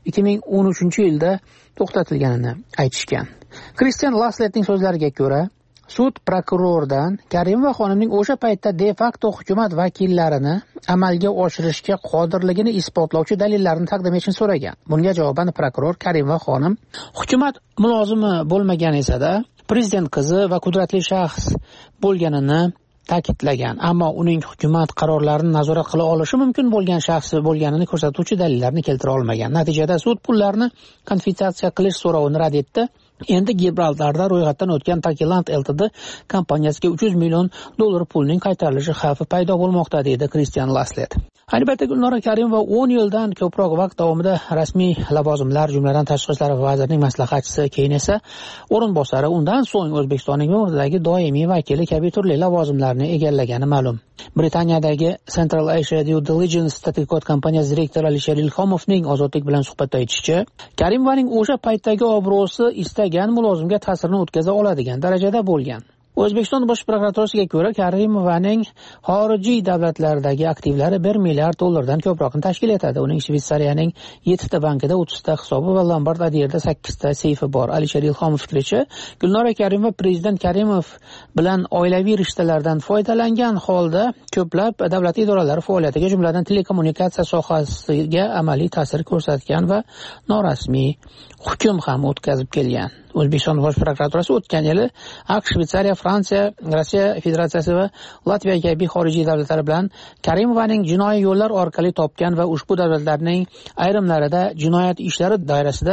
2013-yilda to'xtatilganini aytishgan. Christian Lasletning so'zlariga ko'ra, sud prokurordan Karimova xonimning o'sha paytda de facto hukumat vakillarini amalga oshirishga qodirligini isbotlovchi dalillarni taqdim etishni so'ragan. Bunga javoban prokuror Karimova xonim hukumat mulozimi bo'lmagan esa-da prezident qizi va qudratli shaxs bo'lganini ta'kidlagan, ammo uning hukumat qarorlarini nazorat qila olishi mumkin bo'lgan shaxsi bo'lganini ko'rsatuvchi dalillarni keltira olmagan. Natijada sud pullarni konfiskatsiya qilish so'rovini rad etdi. Endi Gibraltarda ro'yxatdan o'tgan Takiland Ltd kompaniyasiga $300 million pulning qaytarilishi xavfi paydo bo'lmoqda, deydi Christian Laslet. Albatta, Gulnora Karimova 10 yildan ko'proq vaqt davomida rasmiy lavozimlar, jumladan tashqi ishlar vazirining maslahatchisi, keyin esa o'rinbosari, undan so'ng O'zbekistonning Mo'rdagi doimiy vakili kabi turli lavozimlarni egallagani ma'lum. Britaniyadagi Central Asia Due Diligence tadqiqot kompaniyasi direktori Alisher Ilhomovning Ozodlik bilan suhbatda aytishicha, Karimovaning o'sha paytdagi obro'si istagan mulozimga ta'sirini o'tkaza oladigan darajada bo'lgan. O'zbekiston bosh prokuraturasiga ko'ra, Karimovaning xorijiy davlatlardagi aktivlari $1 milliard dan ko'proqni tashkil etadi. Uning Shveysariyaning 7 ta bankida 30 ta hisobi va Lombard Adierda 8 ta seyfi bor. Alisher Ilhomov fikricha, Gulnora Karimova prezident Karimov bilan oilaviy rishtalardan foydalangan holda ko'plab davlat idoralari faoliyatiga, jumladan telekommunikatsiya sohasiga amaliy ta'sir ko'rsatgan va norasmiy hukm ham o'tkazib kelgan. O'zbekiston bosh prokuraturasi o'tgan yili AQSh, Shveysariya, Fransiya, Rossiya Federatsiyasi va Latviya kabi xorijiy davlatlar bilan Karimovaning jinoiy yo'llar orqali topgan va ushbu davlatlarning ayrimlarida jinoyat ishlari doirasida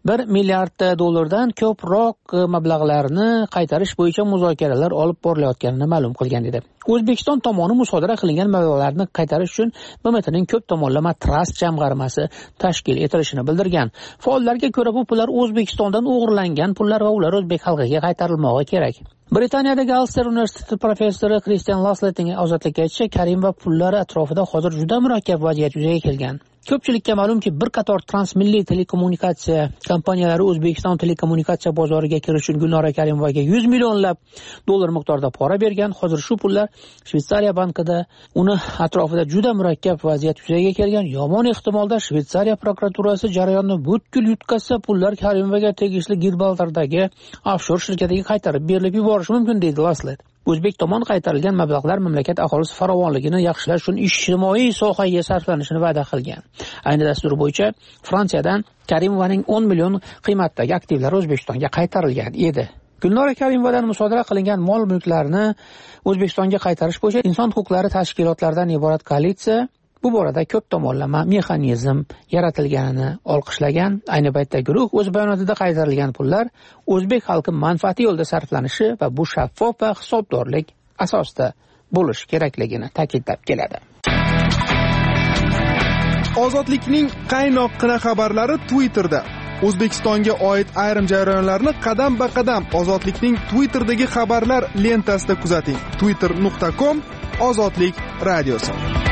$1 milliard ko'proq mablag'larni qaytarish bo'yicha muzokaralar olib borilayotganini ma'lum qilgan edi. O'zbekiston tomoni musodara qilingan mablag'larni qaytarish uchun BMTning ko'p tomonlama trust jamg'armasi tashkil etilishini bildirgan. Faollarga ko'ra, bu pullar O'zbekistondan o'g'irlangan pullar va ular o'zbek xalqiga qaytarilmog'i kerak. Britaniyadagi Ulster universiteti professori Kristian Lasletning ozodlikka aytishicha, Karimova pullari atrofida hozir juda murakkab vaziyat yuzaga kelgan. Ko'pchilikka ma'lumki, bir qator transmilliy telekommunikatsiya kompaniyalari O'zbekiston telekommunikatsiya bozoriga kirish uchun Gulnora Karimovaga $100 millionlab miqdorida pora bergan. Hozir shu pullar Shveysariya bankida, uni atrofida juda murakkab vaziyat yuzaga kelgan. Yomon ehtimolda Shveysariya prokuraturasi jarayonni butkul yutkazsa, pullar Karimovaga tegishli Gibraltardagi offshor shirkatiga qaytarib berilib yuborishi mumkin, deydi Laslet. O'zbek tomon qaytarilgan mablag'lar mamlakat aholisi farovonligini yaxshilash uchun ijtimoiy sohaga sarflanishini va'da qilgan. Ayni dastur bo'yicha Fransiyadan Karimovaning 10 million qiymatdagi aktivlari O'zbekistonga qaytarilgan edi. Gulnora Karimovadan musodara qilingan mol-mulklarni O'zbekistonga qaytarish bo'yicha inson huquqlari tashkilotlaridan iborat koalitsiya bu borada ko'p tomonlama mexanizm yaratilganini olqishlagan. Ayni paytda guruh o'z bayonotida qaytarilgan pullar o'zbek xalqi manfaati yo'lda sarflanishi va bu shaffof va hisobdorlik asosida bo'lishi kerakligini ta'kidlab keladi. Ozodlikning qaynoqqina xabarlari Twitterda. O'zbekistonga oid ayrim jarayonlarni qadam-ba-qadam Ozodlikning Twitterdagi xabarlar lentasida kuzating. twitter.com/ozodlik radiosi.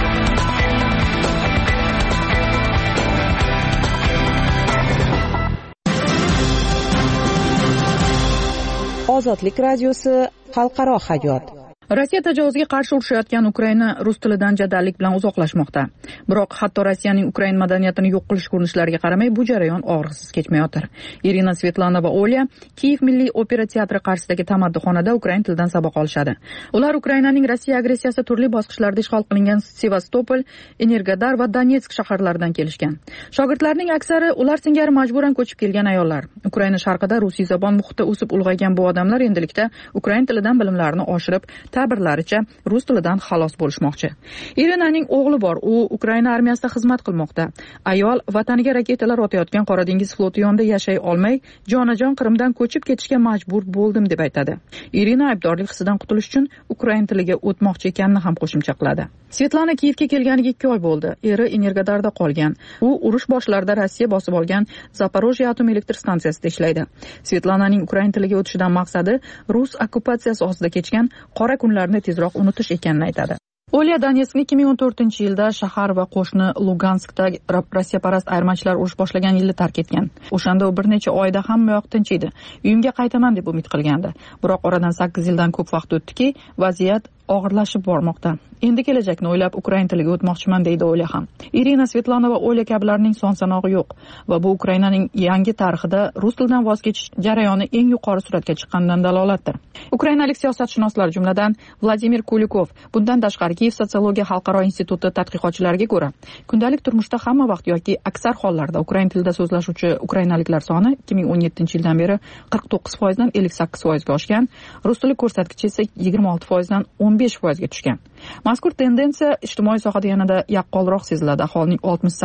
Ozodlik radiosi xalqaro hayot. Rossiya tajovuzga qarshi urushayotgan Ukraina rus tilidan jadallik bilan uzoqlashmoqda. Biroq hatto Rossiyaning Ukraina madaniyatini yo'q qilish urinishlariga qaramay, bu jarayon og'riqsiz kechmayotir. Irina Svetlana va Olya Kiyev Milliy opera teatri qarshisidagi tamaddixonada ukrain tilidan saboq olishadi. Ular Ukrainaning Rossiya agressiyasi turli bosqichlarda ishg'ol qilingan Sevastopol, Energodar va Donetsk shaharlaridan kelishgan. Shogirdlarning aksari ular singari majburan ko'chib kelgan ayollar. Ukraina sharqida rusiy zabon muhitda o'sib ulg'aygan bu odamlar endilikda ukrain tilidan bilimlarini oshirib, ta'birlaricha rus tilidan xalos bo'lishmoqchi. Irinaning o'g'li bor, u Ukraina armiyasida xizmat qilmoqda. Ayol vataniga raketalar otayotgan Qora dengiz floti yonida yashay olmay, jonajon Qrimdan ko'chib ketishga majbur bo'ldim deb aytadi. Irina aybdorlik hissidan qutulish uchun ukrain tiliga o'tmoqchi ekanini ham qo'shimcha qiladi. Svetlana Kiyevga kelganiga 2 oy bo'ldi. Eri Energodarda qolgan. U urush boshlarida Rossiya bosib olgan Zaporojye atom elektr stansiyasida ishlaydi. Svetlananing ukrain tiliga o'tishidan maqsadi rus okkupatsiyasi ostida kechgan qora kunlarni tezroq unutish ekanini aytadi. Olya Donetskni 2014-yilda shahar va qo'shni Luganskda Rossiyaparast ayirmachilar urush boshlagan yilda tark etgan. O'shanda u bir necha oyda hammayoq tinch edi. Uyimga qaytaman deb umid qilgandi. Biroq oradan 8 yildan ko'p vaqt o'tdiki, vaziyat og'irlashib bormoqda. Endi kelajakni o'ylab ukrain tiliga o'tmoqchiman, deydi Olya ham. Irina Svetlana va Olya kabilarning son sanog'i yo'q va bu Ukrainaning yangi tarixida rus tilidan voz kechish jarayoni eng yuqori suratga chiqqanidan dalolatdir. Ukrainalik siyosatshunoslar, jumladan Vladimir Kulikov, bundan tashqari Kiyev sotsiologiya xalqaro instituti tadqiqotchilariga ko'ra, kundalik turmushda hamma vaqt yoki aksar hollarda ukrain tilida so'zlashuvchi ukrainaliklar soni 2017-yildan beri 49% dan 58% ga oshgan, rus tili ko'rsatkichi esa 26% dan 15% ga tushgan. Mazkur tendensiya ijtimoiy sohada yanada yaqqolroq seziladi. Aholining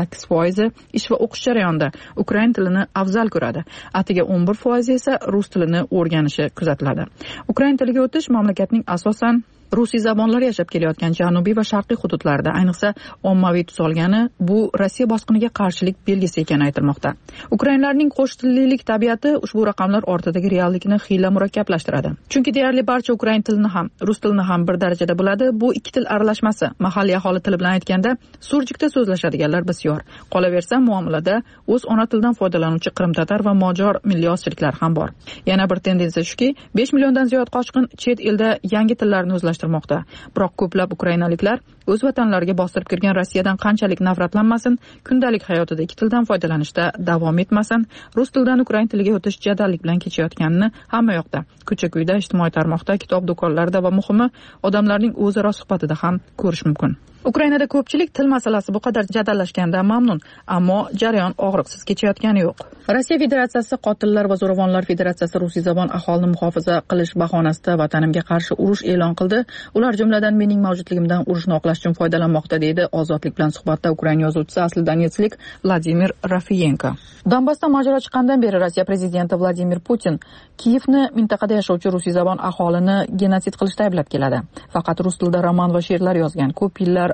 68% ish va o'qish jarayonida ukrain tilini afzal ko'radi. Atiga 11% esa rus tilini o'rganishi kuzatiladi. Ukrain tiliga o'tish mamlakatning asosan rusiy zabonlar yashab kelayotgan janubiy va sharqiy hududlarda ayniqsa ommaviy tus olgani bu Rossiya bosqiniga qarshilik belgisi ekani aytilmoqda. Ukrainlarning qo'shtillilik tabiati ushbu raqamlar ortidagi reallikni xiyla murakkablashtiradi. Chunki deyarli barcha ukrain tilini ham, rus tilini ham bir darajada biladi. Bu ikki til aralashmasi. Mahalliy aholi tili bilan aytganda surjikda so'zlashadiganlar bisyor. Qolaversa, muomalada o'z ona tilidan foydalanuvchi qrimtatar va mojor milliy ozchiliklar ham bor. Yana bir tendensiya shuki, 5 milliondan ziyod qochqin chet elda yangi tillarni o'zlashtirmoqda. Biroq ko'plab ukrainaliklar o'z vatanlariga bostirib kirgan Rossiyadan qanchalik nafratlanmasin, kundalik hayotida ikki tildan foydalanishda davom etmasin, rus tilidan ukrain tiliga o'tish jadallik bilan kechayotganini hamma yoqda, ko'cha-ko'yda, ijtimoiy tarmoqda, kitob do'konlarida va muhimi odamlarning o'zaro suhbatida ham ko'rish mumkin. Ukrainada ko'pchilik til masalasi bu qadar jadallashgandan mamnun, ammo jarayon og'riqsiz kechayotgani yo'q. Rossiya Federatsiyasi Qotillar va Zo'ravonlar Federatsiyasi rusiy zabon aholini muhofaza qilish bahonasida vatanimga qarshi urush e'lon qildi. Ular jumladan mening mavjudligimdan urushni oqlash uchun foydalanmoqda, deydi Ozodlik bilan suhbatda Ukraina yozuvchisi, asli donetsklik Vladimir Rafiyenko. Donbassdan mojaro chiqqandan beri Rossiya prezidenti Vladimir Putin Kiyevni mintaqada yashovchi rusiyzabon aholini genotsid qilishda ayblab keladi. Faqat rus tilida roman va she'rlar yozgan, ko'p yillar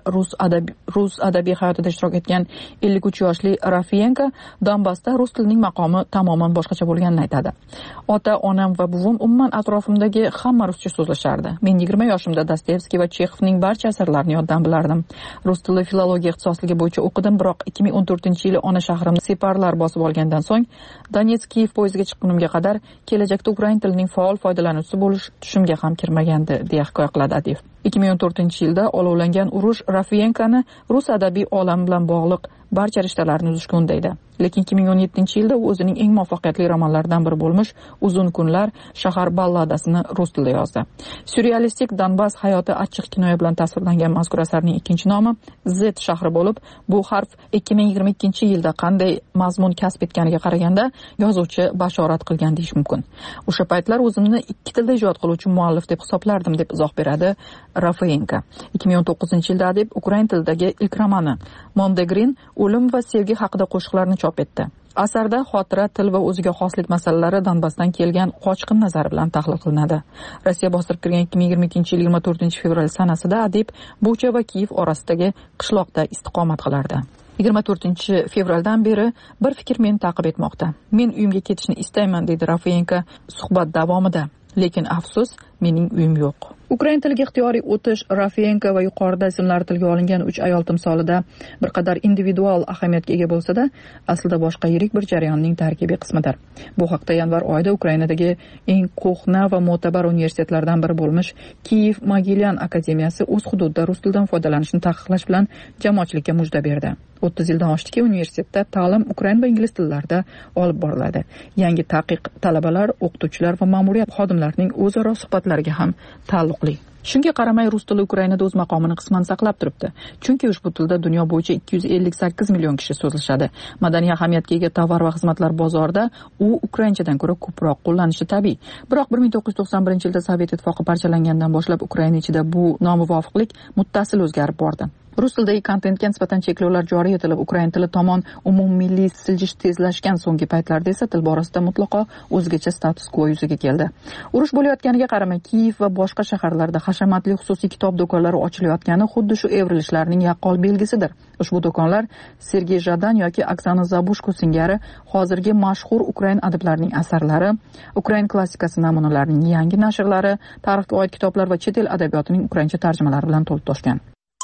rus adabiy hayotida ishtirok etgan 53 yoshli Rafiyenko Donbassda rus tilining maqomi tamoman boshqacha bo'lganini aytadi. Ota, onam va buvim umuman atrofimdagi hamma ruscha so'zlashardi. Men 20 yoshimda Dostoyevskiy va Chexovning barcha asarlarini yoddan bilardim. Rus tili filologiya ixtisosligi bo'yicha o'qidim, biroq 2014-yili ona shahrimni separlar bosib olgandan so'ng Donetsk-Kiyev poyezdiga chiqqunimga qadar kelajakda ukrain tilining faol foydalanuvchisi bo'lish tushimga ham kirmagandi, deya hikoya qiladi adib. 2014-yilda olovlangan urush Rafiyenkani rus adabiy olami bilan bog'liq barcha rishtalarni uzishga undaydi. Lekin 2017-yilda u o'zining eng muvaffaqiyatli romanlaridan biri bo'lmish Uzun kunlar shahar balladasini rus tilida yozdi. Surrealistik Donbass hayoti achchiq kinoya bilan tasvirlangan mazkur asarning ikkinchi nomi Z shahri bo'lib, bu harf 2022-yilda qanday mazmun kasb etganiga qaraganda yozuvchi bashorat qilgan deyish mumkin. O'sha paytlar o'zimni ikki tilda ijod qiluvchi muallif deb hisoblardim, deb izoh beradi Rafiyenko. 2019-yilda adib ukrain tilidagi ilk romani Mondegrin o'lim va sevgi haqida qo'shiqlarni chop etdi. Asarda xotira, til va o'ziga xoslik masalalari Donbassdan kelgan qochqin nazari bilan tahlil qilinadi. Rossiya bostirib kirgan 2022-yil 24-fevral sanasida adib Bucha va Kiyev orasidagi qishloqda istiqomat qilardi. 24-fevraldan beri bir fikr meni ta'qib etmoqda. Men uyimga ketishni istayman, dedi Rafiyenko suhbat davomida. Lekin afsus, mening uyim yo'q. Ukrain tiliga ixtiyoriy o'tish Rafiyenko va yuqorida ismlari tilga olingan 3 ayol timsolida bir qadar individual ahamiyatga ega bo'lsa-da, aslida boshqa yirik bir jarayonning tarkibiy qismidir. Bu haqda yanvar oyida Ukrainadagi eng ko'hna va mo'tabar universitetlardan biri bo'lmish Kiyev Mogilyan akademiyasi o'z hududida rus tilidan foydalanishni taqiqlash bilan jamoatchilikka mujda berdi. 30 yildan oshdiki, universitetda ta'lim ukrain va ingliz tillarida olib boriladi. Yangi taqiq talabalar, o'qituvchilar va ma'muriyat xodimlarining o'zaro suhbatlariga ham taalluqli. Shunga qaramay rus tili Ukrainada o'z maqomini qisman saqlab turibdi. Chunki ushbu tilda dunyo bo'yicha 258 million kishi so'zlashadi. Madaniy ahamiyatga ega tovar va xizmatlar bozorida u ukrainchadan ko'ra ko'proq qo'llanishi tabiiy. Biroq 1991-yilda Sovet ittifoqi parchalangandan boshlab Ukraina ichida bu nomuvofiqlik muttasil o'zgarib bordi. Rus tilidagi kontentga nisbatan cheklovlar joriy etilib, ukrain tili tomon umummilliy siljish tezlashgan so'nggi paytlarda esa til borasida mutlaqo o'zgacha status quo yuzaga keldi. Urush bo'layotganiga qaramay Kiyev va boshqa shaharlarda hashamatli xususiy kitob do'konlari ochilayotgani xuddi shu evrilishlarning yaqqol belgisidir. Ushbu do'konlar Sergey Jadan yoki Oksana Zabushko singari hozirgi mashhur ukrain adiblarining asarlari, ukrain klassikasi namunalarining yangi nashrlari, tarixga oid kitoblar va chet el adabiyotining ukraincha tarjimalari bilan to'lib toshgan.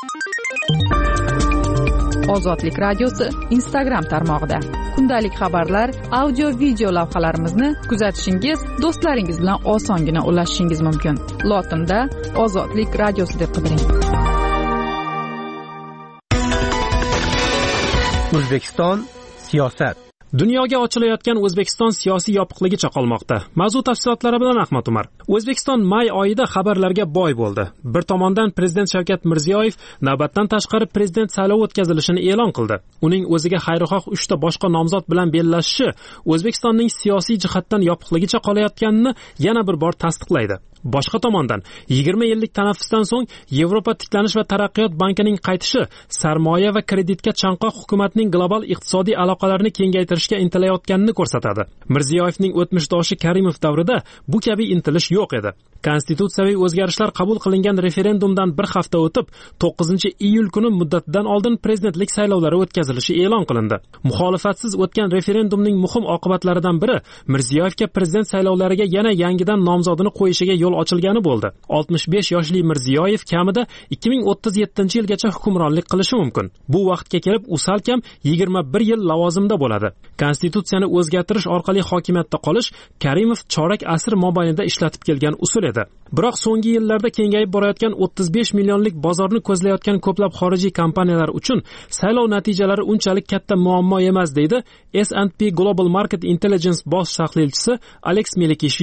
Ozodlik radiosi Instagram tarmog'ida kundalik xabarlar, audio, video lavhalarimizni kuzatishingiz, do'stlaringiz bilan osongina ulashishingiz mumkin. Lotinda Ozodlik radiosi deb qidiring. O'zbekiston siyosat. Dunyoga ochilayotgan O'zbekiston siyosiy yopiqligicha qolmoqda. Mavzu tafsilotlari bilan Ahmad Umar. O'zbekiston may oyida xabarlarga boy bo'ldi. Bir tomondan prezident Shavkat Mirziyoyev navbatdan tashqari prezident saylovi o'tkazilishini e'lon qildi. Uning o'ziga xayrixoh 3 ta boshqa nomzod bilan bellashishi O'zbekistonning siyosiy jihatdan yopiqligicha qolayotganini yana bir bor tasdiqlaydi. Boshqa tomondan 20 yillik tanaffusdan so'ng Yevropa tiklanish va taraqqiyot bankining qaytishi sarmoya va kreditga chanqoq hukumatning global iqtisodiy aloqalarini kengaytirishga intilayotganini ko'rsatadi. Mirziyoyevning o'tmishdoshi Karimov davrida bu kabi intilish yo'q edi. Konstitutsiyaviy o'zgarishlar qabul qilingan referendumdan bir hafta o'tib 9-iyul kuni muddatidan oldin prezidentlik saylovlari o'tkazilishi e'lon qilindi. Muxolifatsiz o'tgan referendumning muhim oqibatlaridan biri Mirziyoyevga prezident saylovlariga yana yangidan nomzodini qo'yishiga yo'l ochilgani bo'ldi. 65 yoshli Mirziyoyev kamida 2037-yilgacha hukmronlik qilishi mumkin. Bu vaqtga kelib u salkam 21 yil lavozimda bo'ladi. Konstitutsiyani o'zgartirish orqali hokimiyatda qolish Karimov chorak asr mobaynida ishlatib kelgan usul edi. Biroq so'nggi yillarda kengayib borayotgan 35 millionlik bozorni ko'zlayotgan ko'plab xorijiy kompaniyalar uchun saylov natijalari unchalik katta muammo emas, deydi S&P Global Market Intelligence bosh tahlilchisi Alex Melikishvili.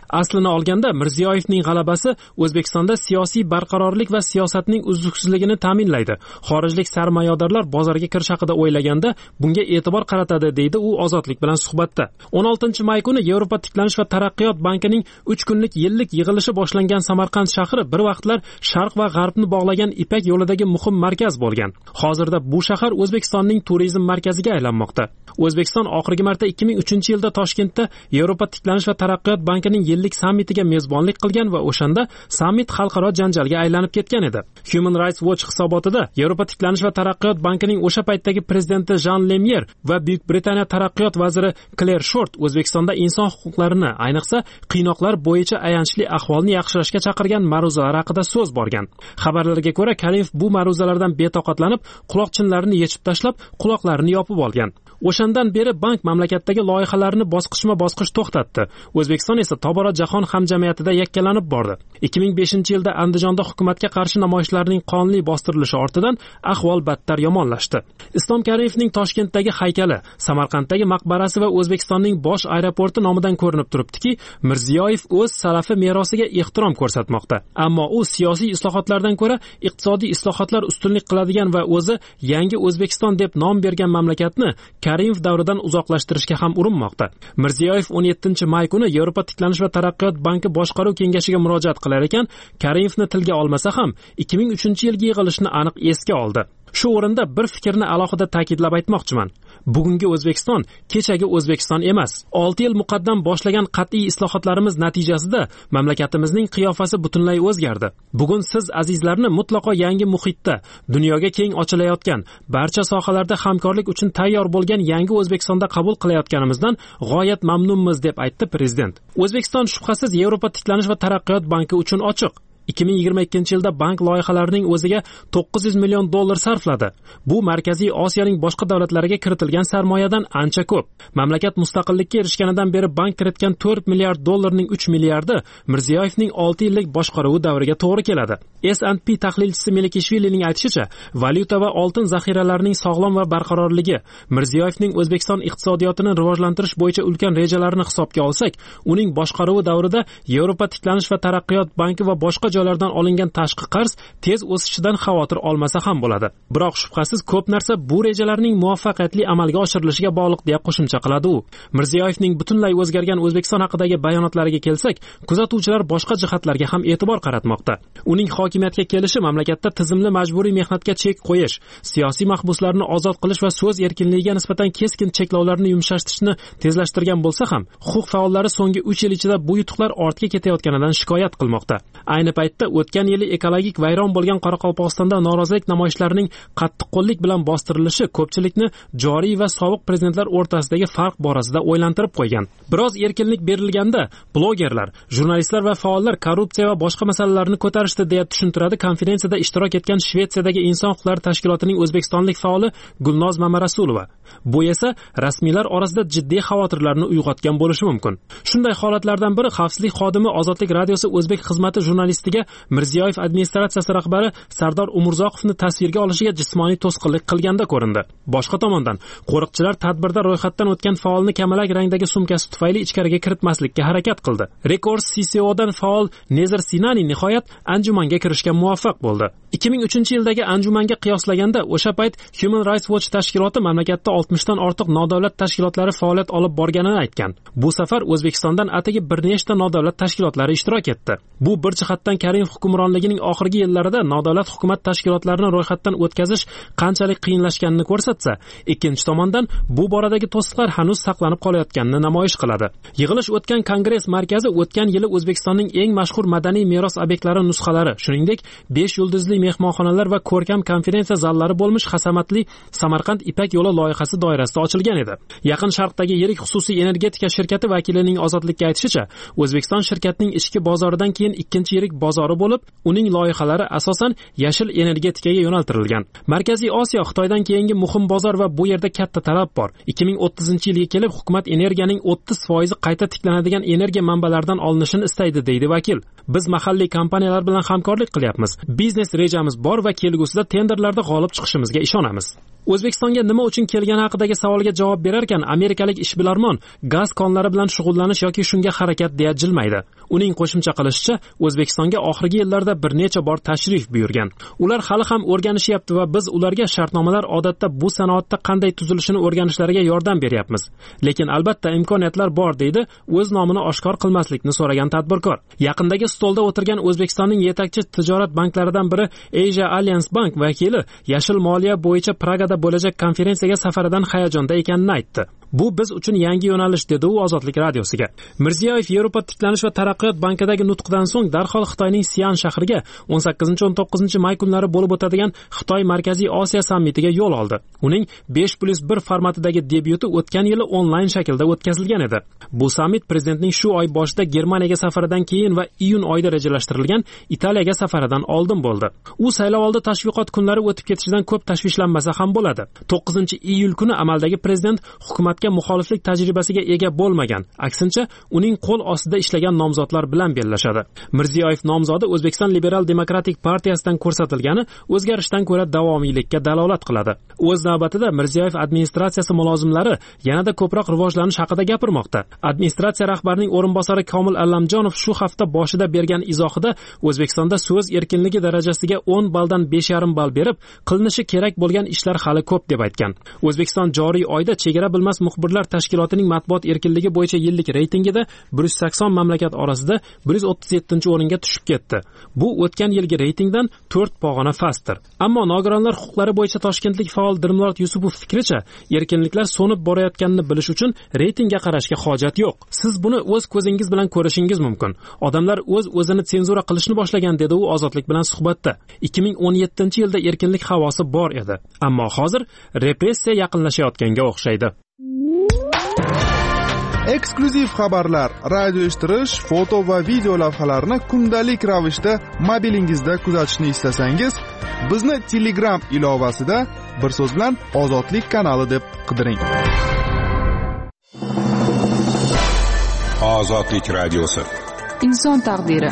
Aslini olganda Mirziyoyevning g'alabasi O'zbekistonda siyosiy barqarorlik va siyosatning uzluksizligini ta'minlaydi. Xorijlik sarmoyadorlar bozorga kirish haqida o'ylaganda bunga e'tibor qaratadi, deydi u Ozodlik bilan suhbatda. 16-may kuni Yevropa tiklanish va taraqqiyot bankining 3 kunlik yillik yig'ilishi boshlangan Samarqand shahri bir vaqtlar Sharq va G'arbni bog'lagan Ipak yo'lidagi muhim markaz bo'lgan. Hozirda bu shahar O'zbekistonning turizm markaziga aylanmoqda. O'zbekiston oxirgi marta 2003-yilda Toshkentda Yevropa tiklanish va taraqqiyot bankining yillik sammitiga mezbonlik qilgan va o'shanda sammit xalqaro janjalga aylanib ketgan edi. Human Rights Watch hisobotida Yevropa tiklanish va taraqqiyot bankining o'sha paytdagi prezidenti Jean Lemyer va Buyuk Britaniya taraqqiyot vaziri Claire Short O'zbekistonda inson huquqlarini, ayniqsa qiynoqlar bo'yicha ayanchli ahvolni yaxshilashga chaqirgan ma'ruzalar haqida so'z borgan. Xabarlarga ko'ra, Karimov bu ma'ruzalardan betoqatlanib, quloqchinlarini yechib tashlab, quloqlarini yopib olgan. O'shandan beri bank mamlakatdagi loyihalarni bosqichma-bosqich to'xtatdi. O'zbekiston esa tobora jahon hamjamiyatida yakkalanib bordi. 2005-yilda Andijonda hukumatga qarshi namoyishlarning qonli bostirilishi ortidan ahvol battar yomonlashdi. Islom Karimovning Toshkentdagi haykali, Samarqanddagi maqbarasi va O'zbekistonning bosh aeroporti nomidan ko'rinib turibdiki, Mirziyoyev o'z salafi merosiga ehtirom ko'rsatmoqda. Ammo u siyosiy islohotlardan ko'ra iqtisodiy islohotlar ustunlik qiladigan va o'zi yangi O'zbekiston deb nom bergan mamlakatni Karimov davridan uzoqlashtirishga ham urinmoqda. Mirziyoyev 17-may kuni Yevropa tiklanish va taraqqiyot banki boshqaruv kengashiga murojaat qilar ekan, Karimovni tilga olmasa ham 2003-yilgi yig'ilishni aniq esga oldi. Shu o'rinda bir fikrni alohida ta'kidlab aytmoqchiman. Bugungi O'zbekiston kechagi O'zbekiston emas. 6 yil muqaddam boshlagan qat'iy islohotlarimiz natijasida mamlakatimizning qiyofasi butunlay o'zgardi. Bugun siz azizlarni mutlaqo yangi muhitda, dunyoga keng ochilayotgan, barcha sohalarda hamkorlik uchun tayyor bo'lgan yangi O'zbekistonda qabul qilayotganimizdan g'oyat mamnunmiz, deb aytdi prezident. O'zbekiston shubhasiz Yevropa tiklanish va taraqqiyot banki uchun ochiq. 2022-yilda bank loyihalarining o'ziga $900 million sarfladi. Bu Markaziy Osiyoning boshqa davlatlariga kiritilgan sarmoyadan ancha ko'p. Mamlakat mustaqillikka erishganidan beri bank kiritgan $4 milliard ning 3 milliardi Mirziyoyevning 6 yillik boshqaruvi davriga to'g'ri keladi. S&P tahlilchisi Melikishvilining aytishicha, valyuta va oltin zaxiralarining sog'lom va barqarorligi, Mirziyoyevning O'zbekiston iqtisodiyotini rivojlantirish bo'yicha ulkan rejalarini hisobga olsak, uning boshqaruvi davrida Yevropa tiklanish va taraqqiyot banki va boshqa joylardan olingan tashqi qarz tez o'sishidan xavotir olmasa ham bo'ladi. Biroq shubhasiz ko'p narsa bu rejalarning muvaffaqiyatli amalga oshirilishiga bog'liq, deb qo'shimcha qiladi u. Mirziyoyevning butunlay o'zgargan O'zbekiston haqidagi bayonotlariga kelsak, kuzatuvchilar boshqa jihatlarga ham e'tibor qaratmoqda. Uning hokimiyatga kelishi mamlakatda tizimli majburiy mehnatga chek qo'yish, siyosiy mahbuslarni ozod qilish va so'z erkinligiga nisbatan keskin cheklovlarni yumshatishni tezlashtirgan bo'lsa ham, huquq faollari so'nggi 3 yil ichida bu yutuqlar ortga ketayotganidan shikoyat qilmoqda. Ayni paytda o'tgan yili ekologik vayron bo'lgan Qoraqalpog'istonda norozilik namoyishlarining qattiqqo'llik bilan bostirilishi ko'pchilikni joriy va sobiq prezidentlar o'rtasidagi farq borasida o'ylantirib qo'ygan. Biroz erkinlik berilganda blogerlar, jurnalistlar va faollar korrupsiya va boshqa masalalarni ko'tarishdi, deya tushuntiradi konferensiyada ishtirok etgan Shvetsiyadagi inson huquqlari tashkilotining o'zbekistonlik faoli Gulnoz Mamarasulova. Bu esa rasmiylar orasida jiddiy xavotirlarni uyg'otgan bo'lishi mumkin. Shunday holatlardan biri xavfsizlik xodimi Ozodlik radiosi o'zbek xizmati jurnalistiga Mirziyoyev administratsiyasi rahbari Sardor Umurzoqovni tasvirga olishiga jismoniy to'sqinlik qilganda ko'rindi. Boshqa tomondan, qo'riqchilar tadbirda ro'yxatdan o'tgan faolni kamalak rangdagi sumkasi tufayli ichkariga kiritmaslikka harakat qildi. Records CCO'dan faol Nezir Sinani nihoyat anjumanga kirishga muvaffaq bo'ldi. 2003-yildagi anjumanga qiyoslaganda o'sha payt Human Rights Watch tashkiloti mamlakatda 60 dan ortiq nodavlat tashkilotlari faoliyat olib borganini aytgan. Bu safar O'zbekistondan atigi bir nechta nodavlat tashkilotlari ishtirok etdi. Bu bir jihatdan Karimov hukmronligining oxirgi yillarida nodavlat hukumat tashkilotlarini ro'yxatdan o'tkazish qanchalik qiyinlashganini ko'rsatsa, ikkinchi tomondan bu boradagi to'siqlar hanuz saqlanib qolayotganini namoyish qiladi. Yig'ilish o'tgan Kongress markazi o'tgan yili O'zbekistonning eng mashhur madaniy meros obyektlari nusxalari, shuningdek 5 yulduzli mehmonxonalar va ko'rkam konferensiya zallari bo'lmish hasamatli Samarqand Ipak yo'li loyihasi doirasida ochilgan edi. Yaqin Sharqdagi yirik xususiy energetika shirkati vakilining Ozodlikka aytishicha, O'zbekiston shirkatining ichki bozoridan keyin ikkinchi yirik bozor bozori bo'lib, uning loyihalari asosan yashil energetikaga yo'naltirilgan. Markaziy Osiyo Xitoydan keyingi muhim bozor va bu yerda katta talab bor. 2030-yilga kelib hukumat energiyaning 30% qayta tiklanadigan energiya manbalaridan olinishini istaydi, deydi vakil. Biz mahalliy kompaniyalar bilan hamkorlik qilyapmiz. Biznes rejamiz bor va kelgusida tenderlarda g'olib chiqishimizga ishonamiz. O'zbekistonga nima uchun kelgani haqidagi savolga javob berarkan amerikalik ishbilarmon gaz konlari bilan shug'ullanish yoki shunga harakat deya jilmaydi. Uning qo'shimcha qilishicha, O'zbekistonga oxirgi yillarda bir necha bor tashrif buyurgan. Ular hali ham o'rganishyapti va biz ularga shartnomalar odatda bu sanoatda qanday tuzilishini o'rganishlariga yordam beryapmiz. Lekin albatta imkoniyatlar bor, deydi o'z nomini oshkor qilmaslikni so'ragan tadbirkor. Yaqindagi stolda o'tirgan O'zbekistonning yetakchi tijorat banklaridan biri Asia Alliance Bank vakili yashil moliya bo'yicha Pragada bo'lajak konferensiyaga safaridan hayajonda ekanini aytdi. Bu biz uchun yangi yo'nalish, dedi u Ozodlik radiosiga. Mirziyoyev Yevropa tiklanish va taraqqiyot bankidagi nutqdan so'ng darhol Xitoyning Sian shahriga 18-19 may kunlari bo'lib o'tadigan Xitoy Markaziy Osiyo sammitiga yo'l oldi. Uning 5+1 formatidagi debyuti o'tgan yili onlayn shaklda o'tkazilgan edi. Bu sammit prezidentning shu oy boshida Germaniyaga safaridan keyin va iyun oyida rejalashtirilgan Italiyaga safaridan oldin bo'ldi. U saylovoldi tashviqot kunlari o'tib ketishidan ko'p tashvishlanmasa ham bo'ladi. 9-iyul kuni amaldagi prezident hukumatga muxoliflik tajribasiga ega bo'lmagan, aksincha uning qo'l ostida ishlagan nomzodlar bilan bellashadi. Mirziyoyev nomzodi O'zbekiston Liberal Demokratik partiyasidan ko'rsatilgani o'zgarishdan ko'ra davomiylikka dalolat qiladi. O'z navbatida Mirziyoyev administratsiyasi mulozimlari yanada ko'proq rivojlanish haqida gapirmoqda. Administratsiya rahbarining o'rinbosari Komil Allamjonov shu hafta boshida bergan izohida O'zbekistonda so'z erkinligi darajasiga 10 balldan 5,5 ball berib, qilinishi kerak bo'lgan ishlar hali ko'p deb aytgan. O'zbekiston joriy oyda chegara bilmas muxbirlar tashkilotining matbuot erkinligi bo'yicha yillik reytingida 180 mamlakat orasida 137-o'ringa tushib ketdi. Bu o'tgan yilgi reytingdan 4 pog'ona pastdir. Ammo nogironlar huquqlari bo'yicha toshkentlik faol Dilmurod Yusupov fikricha, erkinliklar so'nib borayotganini bilish uchun reytingga qarashga hojat yo'q. Siz buni o'z ko'zingiz bilan ko'rishingiz mumkin. Odamlar o'zini senzura qilishni boshlagan, dedi u Ozodlik bilan suhbatda. 2017-yilda erkinlik havosi bor edi, ammo hozir repressiya yaqinlashayotganga o'xshaydi. Eksklyuziv xabarlar, radio eshittirish, foto va video lavhalarni kundalik ravishda mobilingizda kuzatishni istasangiz, bizni Telegram ilovasida bir so'z bilan Ozodlik kanali deb qidiring. Ozodlik radiosi. Inson taqdiri.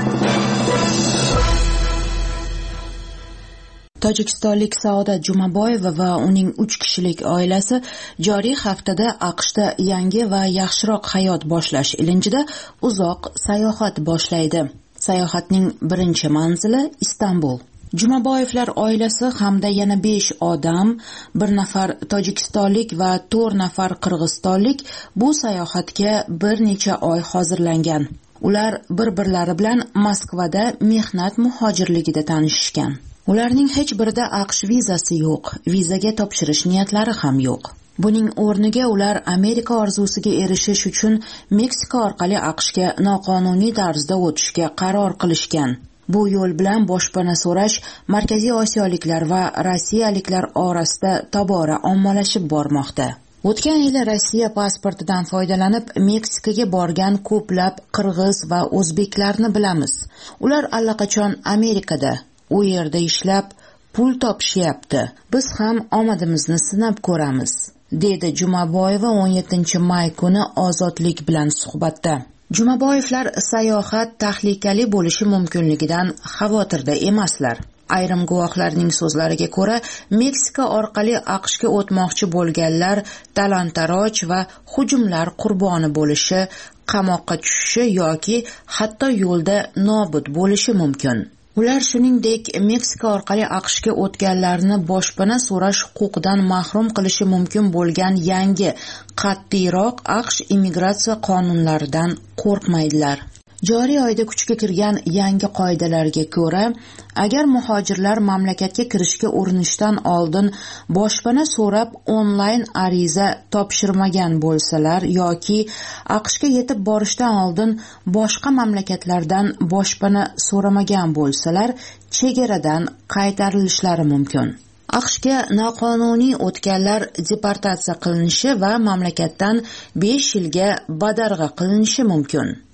Tojikistonlik Saodat Jumaboyeva va uning 3 kishilik oilasi joriy haftada AQShda yangi va yaxshiroq hayot boshlash ilinjida uzoq sayohat boshlaydi. Sayohatning birinchi manzili Istanbul. Jumaboyevlar oilasi hamda yana 5 odam, 1 nafar tojikistonlik va 4 nafar qirg'izistonlik bu sayohatga bir necha oy hozirlangan. Ular bir-birlari bilan Moskvada mehnat muhojirligida tanishishgan. Ularning hech birida AQSh vizasi yo'q, vizaga topshirish niyatlari ham yo'q. Buning o'rniga ular Amerika orzusiga erishish uchun Meksika orqali AQShga noqonuniy tarzda o'tishga qaror qilishgan. Bu yo'l bilan boshpana so'rash Markaziy Osiyoliklar va rossiyaliklar orasida tobora ommalashib bormoqda. O'tgan yili Rossiya pasportidan foydalanib Meksikaga borgan ko'plab qirg'iz va o'zbeklarni bilamiz. Ular allaqachon Amerikada, u yerda ishlab pul topishyapti. Biz ham omadimizni sinab ko'ramiz, dedi Jumaboyeva 17-may kuni Ozodlik bilan suhbatda. Jumaboyevlar sayohat tahlikali bo'lishi mumkinligidan xavotirda emaslar. Ayrim guvohlarning so'zlariga ko'ra, Meksika orqali AQShga o'tmoqchi bo'lganlar talon-taroj va hujumlar qurboni bo'lishi, qamoqqa tushishi yoki hatto yo'lda nobud bo'lishi mumkin. Ular shuningdek Meksika orqali AQShga o'tganlarni boshpana so'rash huquqidan mahrum qilishi mumkin bo'lgan yangi qat'iyroq AQSh immigratsiya qonunlaridan qo'rqmaydilar. Joriy oyda kuchga kirgan yangi qoidalarga ko'ra, agar muhojirlar mamlakatga kirishga urinishdan oldin boshpana so'rab onlayn ariza topshirmagan bo'lsalar yoki AQShga yetib borishdan oldin boshqa mamlakatlardan boshpana so'ramagan bo'lsalar, chegaradan qaytarilishlari mumkin. AQShga noqonuniy o'tganlar deportatsiya qilinishi va mamlakatdan 5 yilga badarg'a qilinishi mumkin.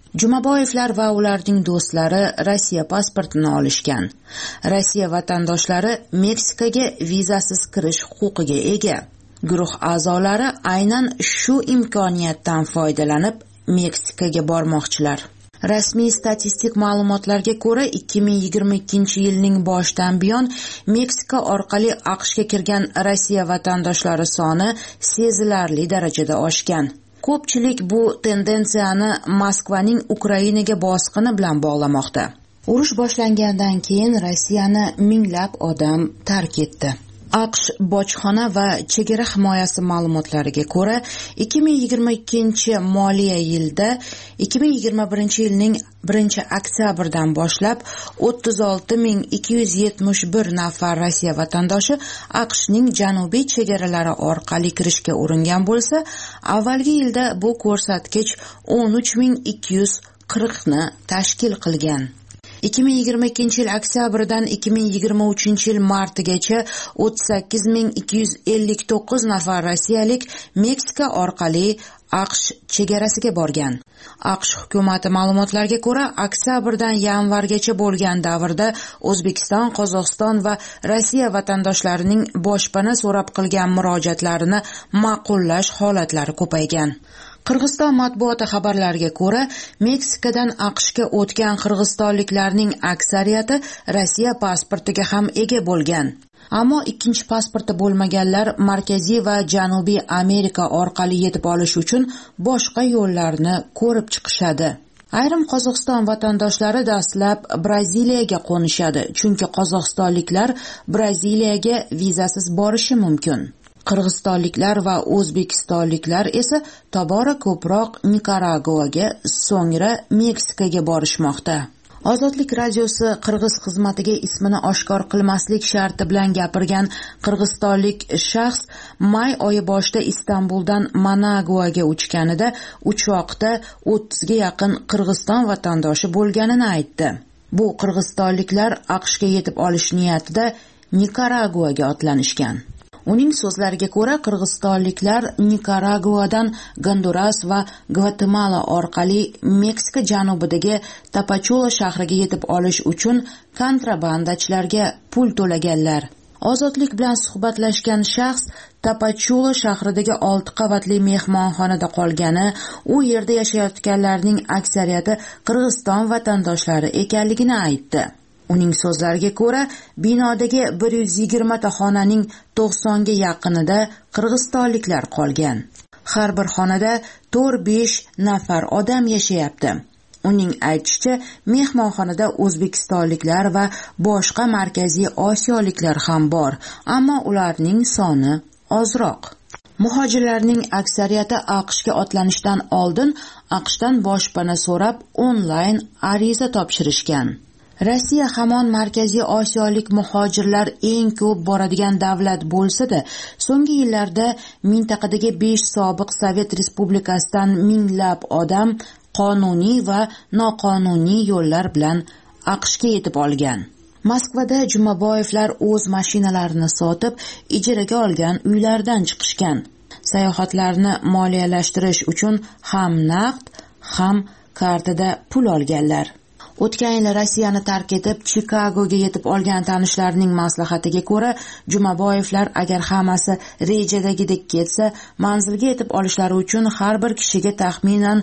Jumaboyevlar va ularning do'stlari Rossiya pasportini olishgan. Rossiya vatandoshlari Meksikaga vizasiz kirish huquqiga ega. Guruh a'zolari aynan shu imkoniyatdan foydalanib Meksikaga bormoqchilar. Rasmiy statistik ma'lumotlarga ko'ra 2022-yilning boshidan buyon Meksika orqali AQShga kirgan Rossiya vatandoshlari soni sezilarli darajada oshgan. Ko'pchilik bu tendensiyani Moskvaning Ukrainaga bosqini bilan bog'lamoqda. Urush boshlangandan keyin Rossiyani minglab odam tark etdi. AQSh bojxona va chegara himoyasi ma'lumotlariga ko'ra 2022 yilda 2021 yilning 1-oktyabrdan boshlab 36.271 nafar Rossiya vatandoshi AQShning janubiy chegaralari orqali kirishga uringan bo'lsa, avvalgi yilda bu ko'rsatkich 13.240 ni tashkil qilgan. 2022 yil oktyabrdan 2023 yil martigacha 38.259 nafar rossiyalik Meksika orqali AQSh chegarasiga borgan. AQSh hukumati ma'lumotlariga ko'ra, oktyabrdan yanvargacha bo'lgan davrda O'zbekiston, Qozog'iston va Rossiya vatandoshlarining boshpana so'rab qilgan murojaatlarini ma'qullash holatlari ko'paygan. Qirg'iziston matbuoti xabarlariga ko'ra, Meksikadan AQShga o'tgan qirg'izistonliklarning aksariyati Rossiya pasportiga ham ega bo'lgan. Ammo ikkinchi pasporti bo'lmaganlar Markaziy va Janubiy Amerika orqali yetib olish uchun boshqa yo'llarni ko'rib chiqishadi. Ayrim Qozog'iston vatandoshlari dastlab Braziliyaga qo'nishadi, chunki qozog'istonliklar Braziliyaga vizasiz borishi mumkin. Qirg'izistonliklar va o'zbekistonliklar esa tobora ko'proq Nikaraguaga, so'ngra Meksikaga borishmoqda. Ozodlik radiosi qirg'iz xizmatiga ismini oshkor qilmaslik sharti bilan gapirgan qirg'izistonlik shaxs may oyi boshida Istanbuldan Managuaga uchganida uchoqda 30 ga yaqin Qirg'iziston vatandoshi bo'lganini aytdi. Bu qirg'izistonliklar AQShga yetib olish niyatida Nikaraguaga otlanishgan. Uning so'zlariga ko'ra, qirg'izistonliklar Nikaraguadan Gonduras va Gvatemala orqali Meksika janubidagi Tapachulo shahriga yetib olish uchun kontrabandachilarga pul to'laganlar. Ozodlik bilan suhbatlashgan shaxs Tapachulo shahridagi 6 qavatli mehmonxonada qolgani, u yerda yashayotganlarning aksariyati Qirg'iziston vatandoshlari ekanligini aytdi. Uning so'zlariga ko'ra, binodagi 120 ta xonaning 90 ga yaqinida qirg'izistonliklar qolgan. Har bir xonada 4-5 nafar odam yashayapti. Uning aytishicha, mehmonxonada o'zbekistonliklar va boshqa markaziy osiyoliklar ham bor, ammo ularning soni ozroq. Muhojirlarning aksariyati AQShga otlanishdan oldin AQShdan boshpana so'rab onlayn ariza topshirishgan. Rossiya hamon markaziy osiyolik muhojirlar eng ko'p boradigan davlat bo'lsa-da, so'nggi yillarda mintaqadagi 5 sobiq Sovet respublikasidan minglab odam qonuniy va noqonuniy yo'llar bilan AQShga yetib olgan. Moskvada Jumaboyevlar o'z mashinalarini sotib, ijaraga olgan uylardan chiqishgan. Sayohatlarni moliyalashtirish uchun ham naqd, ham kartada pul olganlar. O'tgan yil Rossiyani tark etib Chikagoga yetib olgan tanishlarining maslahatiga ko'ra, Jumaboyevlar agar hammasi rejadagidek ketsa, manzilga yetib olishlari uchun har bir kishiga taxminan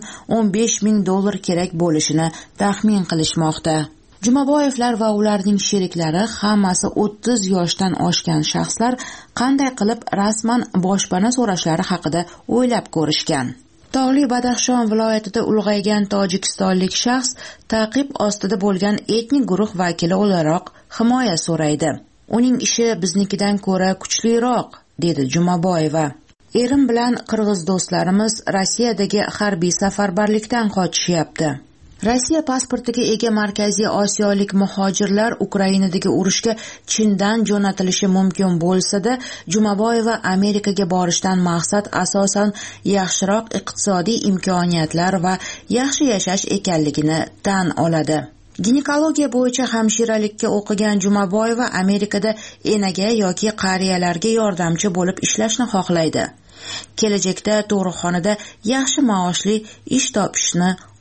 $15,000 kerak bo'lishini taxmin qilishmoqda. Jumaboyevlar va ularning sheriklari hammasi 30 yoshdan oshgan shaxslar qanday qilib rasman boshpana so'rashlari haqida o'ylab ko'rishgan. Tog'li Badaxshon viloyatida ulg'aygan tojikistonlik shaxs ta'qib ostida bo'lgan etnik guruh vakili o'laroq himoya so'raydi. Uning ishi biznikidan ko'ra kuchliroq, dedi Jumaboyeva. Erim bilan qirg'iz do'stlarimiz Rossiyadagi harbiy safarbarlikdan qochishyapti. Rossiya pasportiga ega markaziy osiyolik muhojirlar Ukrainadagi urushga Chindan jo'natilishi mumkin bo'lsa-da, Jumaboyeva Amerikaga borishdan maqsad asosan yaxshiroq iqtisodiy imkoniyatlar va yaxshi yashash ekanligini tan oladi. Ginekologiya bo'yicha hamshiralikka o'qigan Jumaboyeva Amerikada enaga yoki qariyalarga yordamchi bo'lib ishlashni xohlaydi. Kelajakda tug'ruqxonada yaxshi maoshli ish topishni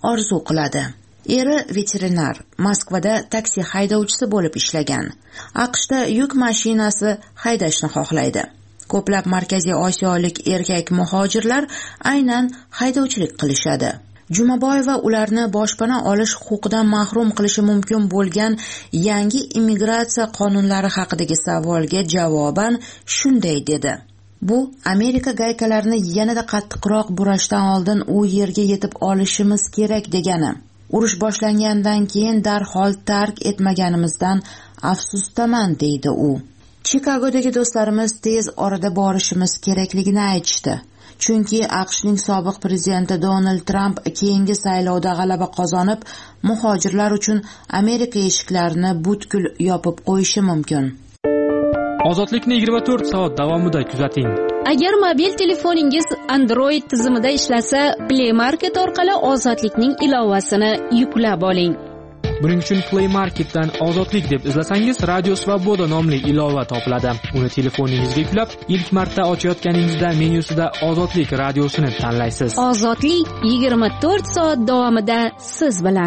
orzu qiladi. Eri veterinar, Moskvada taksi haydovchisi bo'lib ishlagan. AQShda yuk mashinasi haydashni xohlaydi. Ko'plab Markaziy Osiyolik erkak muhojirlar aynan haydovchilik qilishadi. Jumaboyeva ularni boshpana olish huquqidan mahrum qilishi mumkin bo'lgan yangi immigratsiya qonunlari haqidagi savolga javoban shunday dedi. Bu Amerika gaykalarini yanada qattiqroq burashdan oldin u yerga yetib olishimiz kerak degani. Urush boshlangandan keyin darhol tark etmaganimizdan afsusdaman deydi u. Chikagodagi do'stlarimiz tez orada borishimiz kerakligini aytishdi. Chunki AQShning sobiq prezidenti Donald Trump keyingi saylovda g'alaba qozonib, muhojirlar uchun Amerika eshiklarini butkul yopib qo'yishi mumkin. Ozodlikni 24 soat davomida kuzating. Agar mobil telefoningiz Android tizimida ishlasa, Play Market orqali Ozodlikning ilovasini yuklab oling. Buning uchun Play Marketdan Ozodlik deb izlasangiz, Radio Svoboda nomli ilova topiladi. Uni telefoningizga yuklab, ilk marta ochayotganingizda menyusida Ozodlik radiosini tanlaysiz. Ozodlik 24 soat davomida siz bilan.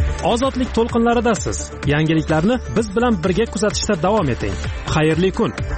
Ozodlik to'lqinlaridasiz. Yangiliklarni biz bilan birga kuzatishda davom eting. Xayrli kun.